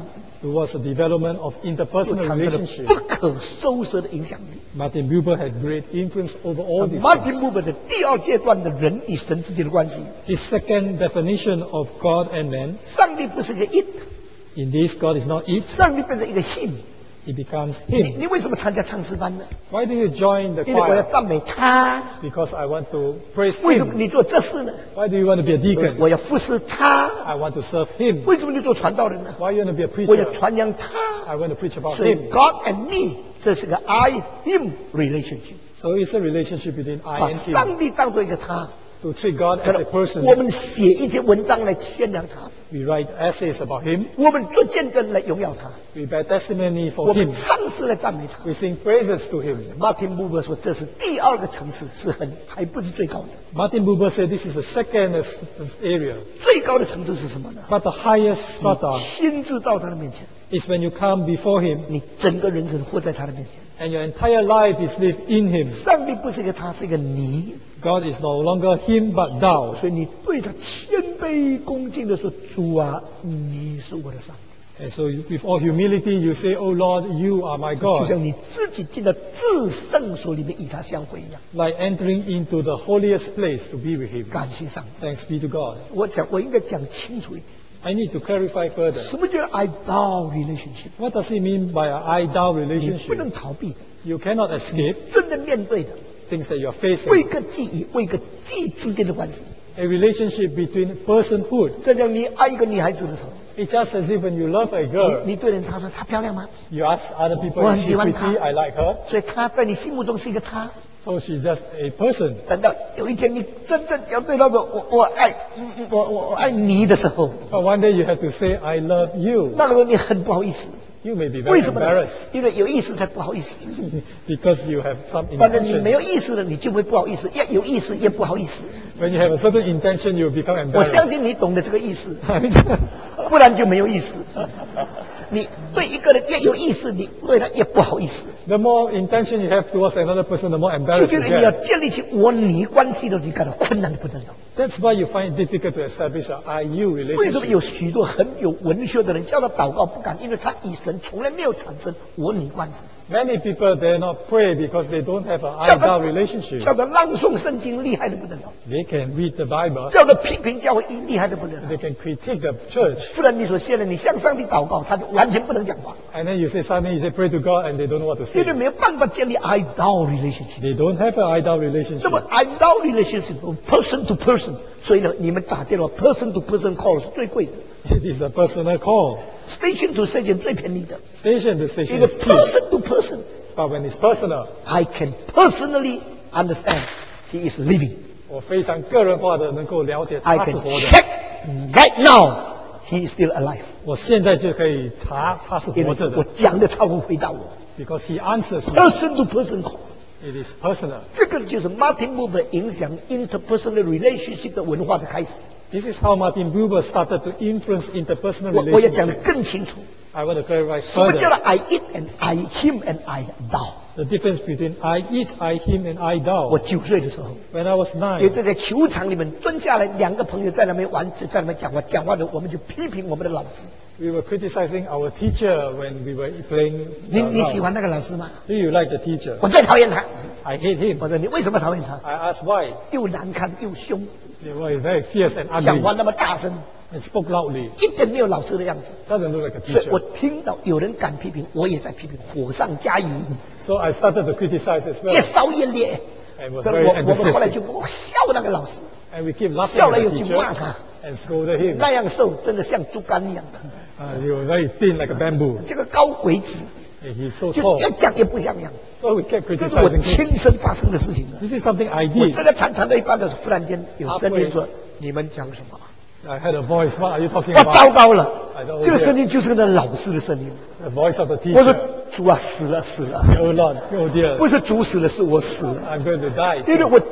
towards the development of 就 interpersonal 产生了 relationship. 不可收拾的影响力。 Martin Buber had great influence over all these Martin things. Buber 的第二阶段的人与神之间的关系， His second definition of God and man, 上帝不是个 it， in this God is not it, 上帝变成一个 him。 it becomes 你 him. 你为什么参加唱诗班呢？ Why do you join the 因为我要 choir? 赞美他。 Because I want to praise 为什么 him. 你做这事呢？ Why do you want to be a 我 deacon? 我要服侍他。 I want to serve him. 为什么你做传道人呢？ Why you want to be a 我要 preacher? 传扬他。 I want to preach about 所以 him. God and me 这是个 I him relationship， So it's a relationship between 把 I and him. 上帝当做一个他。 To treat God as a person. 我们写一些文章来宣扬他， We write essays about him. 我们做见证来荣耀他， We bear testimony 我 for 们 him. 唱诗来赞美他。 We sing praises to him. Martin Buber 说这是第二个层次，是很还不是最高的。 Martin Buber said this is the second s- area. 最高的层次是什么呢？ But the highest strata 亲自到他的面前， is when you come before him 你整个人生活在他的面前。 and your entire life is lived in him. 上帝不是一个他，是一个你， God is no longer him but thou. 所以你对他谦卑恭敬的说：“主啊，你是我的上帝。 And so you- with all humility you say, Oh Lord, you are my ” 就 God. 像你自己进了至圣所里面与他相会一样。 Like entering into the holiest place to be with him. 感谢上帝。 Thanks be to God. 我讲，我应该讲清楚一点， I need to clarify further. 什么叫 I thou relationship？ What does he mean by an I thou 你不能 relationship? 逃避的， You cannot escape 真的面对的， things that you are 为 facing. 个记与为个记之间的关系。 A relationship between personhood. 这样你爱一个女孩子的时候， It's just as if when you love a 你 girl, 你对人她说她漂亮吗？ you ask other people, 我很 is 喜 she 欢她。 pretty? I like her. 所以她在你心目中是一个她。 So she's just a person. 等到有一天你真正要对她说我我爱嗯嗯我我我爱你的时候， But one day you have to say, I love you. 那个时候你很不好意思。 You may be 为 very 什么呢 embarrassed 因为有意思才不好意思。 because you have some 反正你没 intention. 有意思了，你就会不好意思；越有意思越不好意思。 When you have a certain intention, you become 我相 embarrassed. 信你懂得这个意思，不然就没有意思。你对一个人越有意思，你对他越不好意思。 The more intention you have towards another person, the more 就 embarrassed 是 you 你要 get. 建立起我你关系的时候，你感到困难的不得了。 That's why you find it difficult to establish an I you 为什么 relationship. 有许多很有文学的人叫他祷告不敢？因为他与神从来没有产生我你关系。 Many people dare not pray because they don't have an 叫 I 他 thou relationship. 叫他朗诵圣经厉害的不得了， They can read the Bible. 叫他批评教会厉害的不得了。 They can critique the church. 不然你说现在你向上帝祷告，他就完全不能讲话， And then you say suddenly you say pray to God and they don't know what to 因 say. 为没有办法建立 I thou relationship。 They don't have an I thou 那 relationship. 么 I thou relationship person to person，所以呢，你们打电话 person to person call 是最贵的 It is a personal call. ，station to station 最便宜的。 Station to 一 station 个 is cheap. person to person，I But when it's personal, can personally understand he is living。 我非常个人化的能够了解 I 他 can 是活的。 check right now he is still alive， 我现在就可以查他是因为活着的我讲的他会回答我。 ，because he answers me. person to person call， It is personal. 这个就是 Martin Buber 影响 interpersonal relationship 的文化的开始。 This is how Martin Buber started to influence interpersonal 我我要讲得 relationships. 更清楚， I want to clarify 什么叫做 further I eat and I him and I thou？ the difference between I eat, I him, and I 我 thou. 九岁的时候， When I was 有 nine, 这在球场里面蹲下来，两个朋友在那边玩，在那边讲话，讲话的我们就批评我们的老师。 we were criticizing our teacher when we were playing. 你 uh, 你喜 round. 欢那个老师吗？ Do you like the teacher? 我最讨厌他。 I hate him. 我说你为什么讨厌他？ I asked why. 又难看又凶， They were very fierce and 讲话 ugly 那么大声， and spoke loudly. 一点没有老师的样子。 Doesn't look like a 所以我 teacher. 听到有人敢批评，我也在批评，火上加油， So I started to criticize as 越 well. 烧越烈。 And was 所以 very 我我们后来 enthusiastic. 就我笑那个老师， And we keep laughing 笑 at 了 the 又去 teacher 骂他， and scolded him. 那样瘦真的像竹竿一样的， Uh, you were very thin like a bamboo. 这个高鬼子 And he's so 就 tall. 越讲越不像样。 So we kept 这是我 criticizing him. 亲身发生的事情。 This is something I 我 did. 正在谈谈到一半的时候，忽然间有声音说：“你们讲什么 I heard a voice. What are you talking？” 我糟 about? 糕了 I don't， 这个 hear. 声音就是那老师的声音。 The voice of the 我说 teacher.：“ 主啊，死了死了， Oh Lord, oh dear. 不是主死了，是我死了。 I'm going to die. ” 因为我正在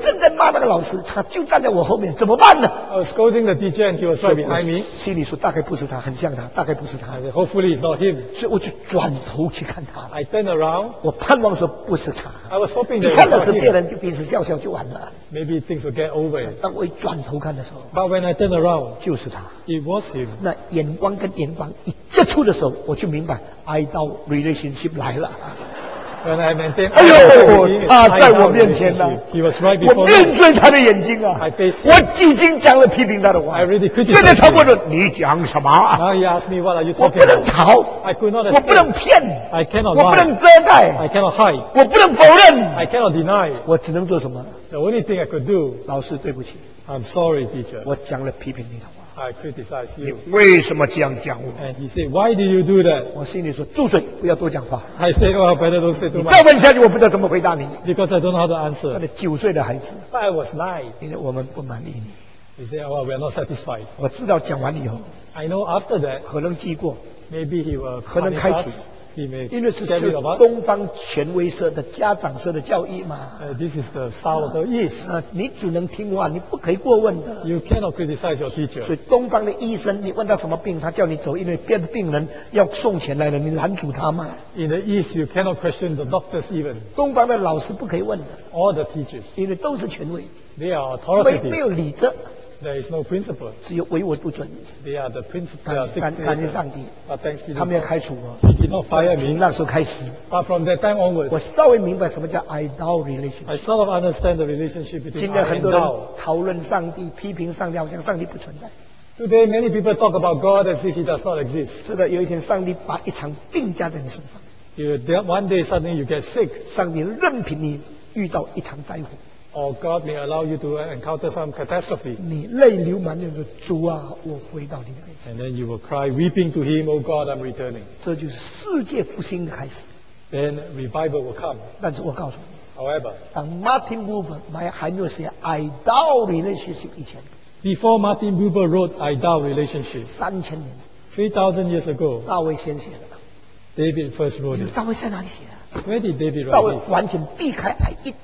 骂那个老师，他就站在我后面，怎么办呢？ I was scolding the teacher and he was right behind me. 心里说大概不是他，很像他，大概不是他 I，said, hopefully it's not him. 所以我就转头去看他。 I turned around. 我盼望说不是他， I was hoping 你 that it 看 was 的是 not 别 him. 人就彼此笑笑就完了。 Maybe things will get over it. 当我一转头看的时候， But when I turned around, 就是他。 it was him. 那眼光跟眼光一接触的时候，我就明白 idol relationship 来了。 When I maintained 哎 eye 呦 contact with him, 他 I 在 know 我面前呢 relationship. He was right 我 before 面 me. 对他的眼睛啊 I faced， 我已经讲了批评他的话 I already criticized 现在他问了你讲什么？ Now he asked me, what are you 我不 talking 能 about? 逃， I could not 我不能 escape. 骗， I cannot 我不能 lie. 遮盖， I cannot hide. 我不能否认， I cannot deny. 我只能做什么？ The only thing I could do, 老师，对不起， I'm sorry, teacher. 我讲了批评你的话， I criticized 你 you. 为什么这样讲我？ And he said, why did you do that? 我心里说住嘴，不要多讲话。 I said, oh, better don't say too 你再 much 问下去，我不知道怎么回答你。 because I don't know how to 他 answer. 的九岁的孩子， But I was nine. 因为我们不满意你。 He said, oh, we are not satisfied. 我知道讲完以后 I know after that, 可能记过， maybe he will 可能 punish 开除。 us. He may 因为是 get rid of 就 us. 东方权威社的家长社的教育嘛。 Uh, this is the style of the East. 啊，你只能听话，你不可以过问的。 You cannot criticize your 所 teacher. 以东方的医生，你问他什么病，他叫你走，因为别的病人要送钱来了，你拦阻他嘛。 In the East, you cannot question the doctors even, 东方的老师不可以问的， or the teachers. 因为都是权威， They are 没没 authoritative. 有理则， There is no principle. 只有唯我独尊。 They are the principle. 感 They are 感感谢 dictators. 上帝， But thanks be 他 to 们要 God. 开除我。 He did not fire 从 me. 那时候开始， But from that time 我 onwards, 稍微明白什么叫 idol relationship。 I sort of understand the relationship between 今 I 天很 and 多人 thou. 讨论上帝、批评上帝，好像上帝不存在。 Today, many people talk about God as if He does not exist. 是的，有一天上帝把一场病加在你身上， You, there- one day, suddenly you get sick, 上帝任凭你遇到一场灾祸， or God may allow you to encounter some catastrophe. 你泪流满面的主啊，我回到你的面前。 And then you will cry, weeping to Him, Oh God, I'm returning. 这就是世界复兴的开始。 Then revival will come. 但是我告诉你， However, 当 Martin Buber 还还没有写 idol relationship 以前， before Martin Buber wrote I Thou Relationship, 三千年， three thousand years ago, 大卫先写的。 David first wrote 你们 it. 大卫在哪里写的？ Where did David 大卫 write this? 完全避开 I it，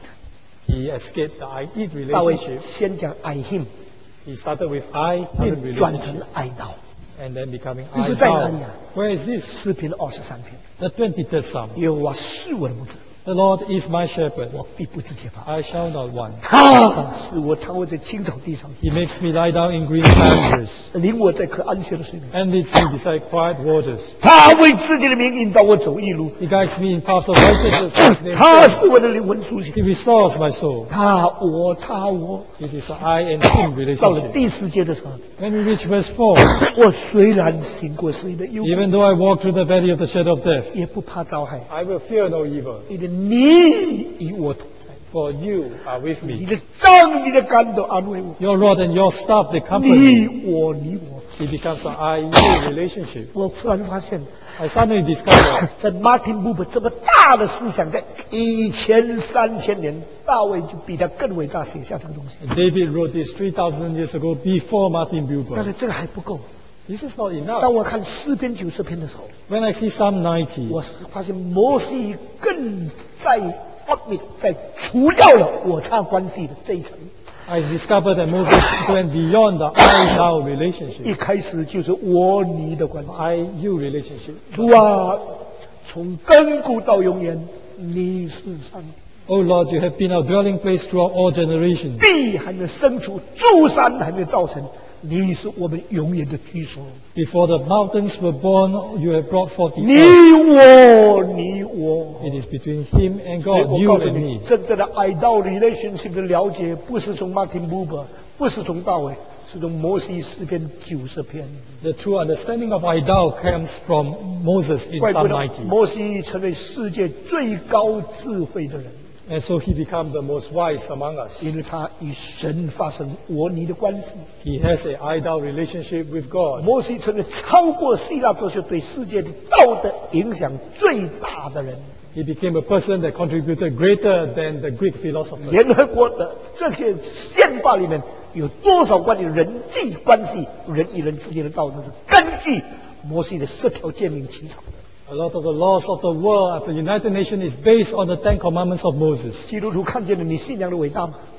He escaped the I Eat 大卫 relationship. 先讲 I him， He started with I 后 Him 面转成 relationship, idol。 and then becoming 你 I 是在哪里 Thou. 啊？ Where is this? 诗篇二十三篇， The twenty-third Psalm. 耶和华是我的牧者， The Lord is my shepherd. 我必不致缺乏。 I shall not want. 他使我躺卧在青草地上， He makes me lie down in green pastures 领我在可安全的水里。 and leads me beside quiet waters. 他为自己的名引导我走义路， He guides me in paths of righteousness for His name's 他 sake. 使我的灵魂苏醒。 He restores my soul. 他我他我， It is an I and Him 到了 relationship. 第四节的时候， When we reach verse four, 我虽然行过死荫的幽谷， even though I walk through the valley of the shadow of death, 也不怕遭害， I will fear no evil, 因为你与我同在， for you are with 你 me. 的杖、你的竿都安慰我。 Your rod and your staff, they comfort 你 me. 我你我， It becomes an I you relationship. 我突然发现， I suddenly discovered 在 Martin Buber 这么大的思想，在以前三千年，大卫就比他更伟大，写下这个东西。 David wrote this three thousand years ago before Martin 但是 Buber. 这个还不够。 This is not enough. 当我看诗篇九十篇的时候， When I see Psalm ninety, 我发现摩西更在方面在除掉了我他关系的这一层。 I discovered that Moses went beyond the I-thou 一 relationship, 开始就是我你的关系。 I-you relationship. 主啊，从亘古到永远，你是上帝。 Oh Lord, you have been our dwelling place throughout all generations. 地还没有生出，诸山还没有造成，你是我们永远的居所。 Before the mountains were born, you have brought forth the 你 earth. 我，你我。 It is between Him and 所以 God, 我 you 告诉 and 你， me. 真正的 idol relationship 的了解，不是从 Martin Buber，不是从大卫，是从摩西诗篇九十篇。 The true understanding of I-thou comes from Moses in 怪不 Psalm 得 ninety. 摩西成为世界最高智慧的人， And so he becomes the most wise among us. 因为他与神发生我你的关系。 He has a I-thou relationship with God. 摩西成为超过希腊哲学对世界的道德影响最大的人。 He became a person that contributed greater than the Greek philosophers. 联合国的这些宪法里面有多少关于人际关系、人与人之间的道德是根据摩西的十条诫命起草的？ A lot of the laws of the world of the United Nations is based on the Ten Commandments of Moses. 基督徒看见了你信仰的伟大吗？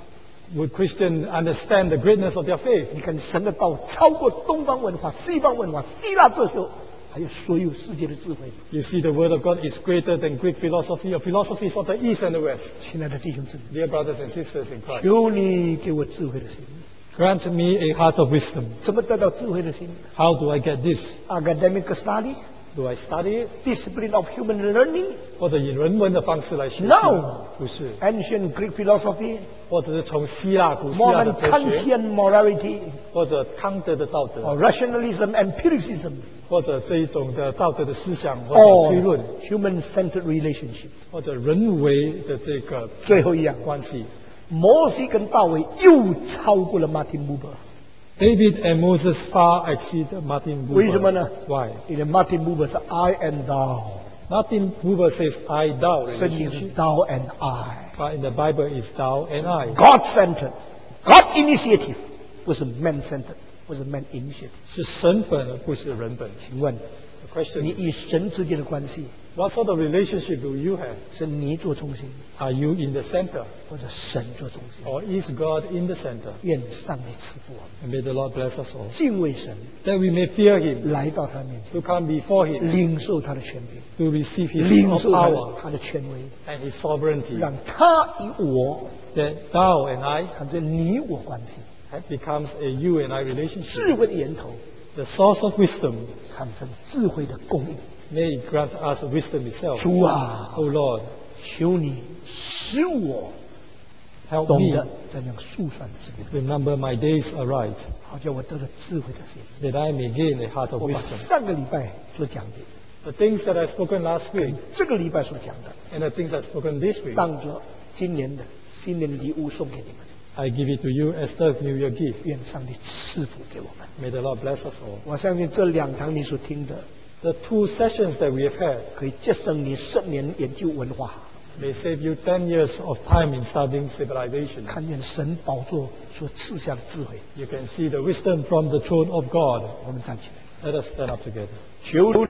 would Christians understand the greatness of their faith? 你看，神的道超过东方文化、西方文化、希腊哲学，还有所有世界的智慧。 You see, the Word of God is greater than Greek philosophy or philosophies of the East and the West. 亲爱的弟兄姊妹， Dear brothers and sisters in Christ, 求你给我智慧的心。 grant me a heart of wisdom. 怎么得到智慧的心 How do I get this? ？Academic study, Do I study it? discipline of human learning, 或者以人文的方式来学习？ No. 不是， ancient Greek philosophy, 或者是从希腊古希腊的 modern 哲学， Kantian morality, 或者康德的道 or 德， rationalism, empiricism, 或者这一种的道德的思想，或者 or 推论， human-centered relationship。 或者人为的这个最后一样， 关系。 摩西跟大卫又超过了 Martin Buber。 David and Moses far exceed Martin Buber. 为什么呢？ Why? 因为 Martin Buber 是 I and thou， Martin Buber says I thou 圣经是 relationship, thou and I。 but in the Bible is thou and I. God-centered, God initiative， 不是 man-centered， 不是 man initiative。 是神本而不是人本。 请问 The question 你 is, 与神之间的关系 what sort of relationship do you have? 是你做中心， Are you in the center, 或者神做中心？ or is God in the center? 愿上帝赐福我们， And may the Lord bless us all, 敬畏神， that we may fear Him, 来到他面前， to come before Him, 领受他的权柄， to receive His 领受他的 power 他的权威， and His sovereignty, 让他与我 that thou and I 产生你我关系， becomes a you and I 智 relationship. 慧的源头 The source of wisdom 产生智慧的供应。 may grant us wisdom itself. 主啊， O Lord, 求你使我 help 懂 me 得怎样数算自己的， remember my days aright, 好叫我得了智慧的心。 that I may gain a heart of 我把 wisdom. 上个礼拜所讲的， The things that I spoken last week 这个礼拜所讲的， and the things I spoken this week, 当着今年的新年礼物送给你们。 I give it to you as the New Year gift. 愿上帝赐福给我们。 May the Lord bless us all. 我相信这两堂你所听的， The two sessions that we have had 可以节省你十年研究文化， may save you ten years of time in studying civilization. 看见神宝座所赐下的智慧。 You can see the wisdom from the throne of God. 我们站起来， Let us stand up together. 求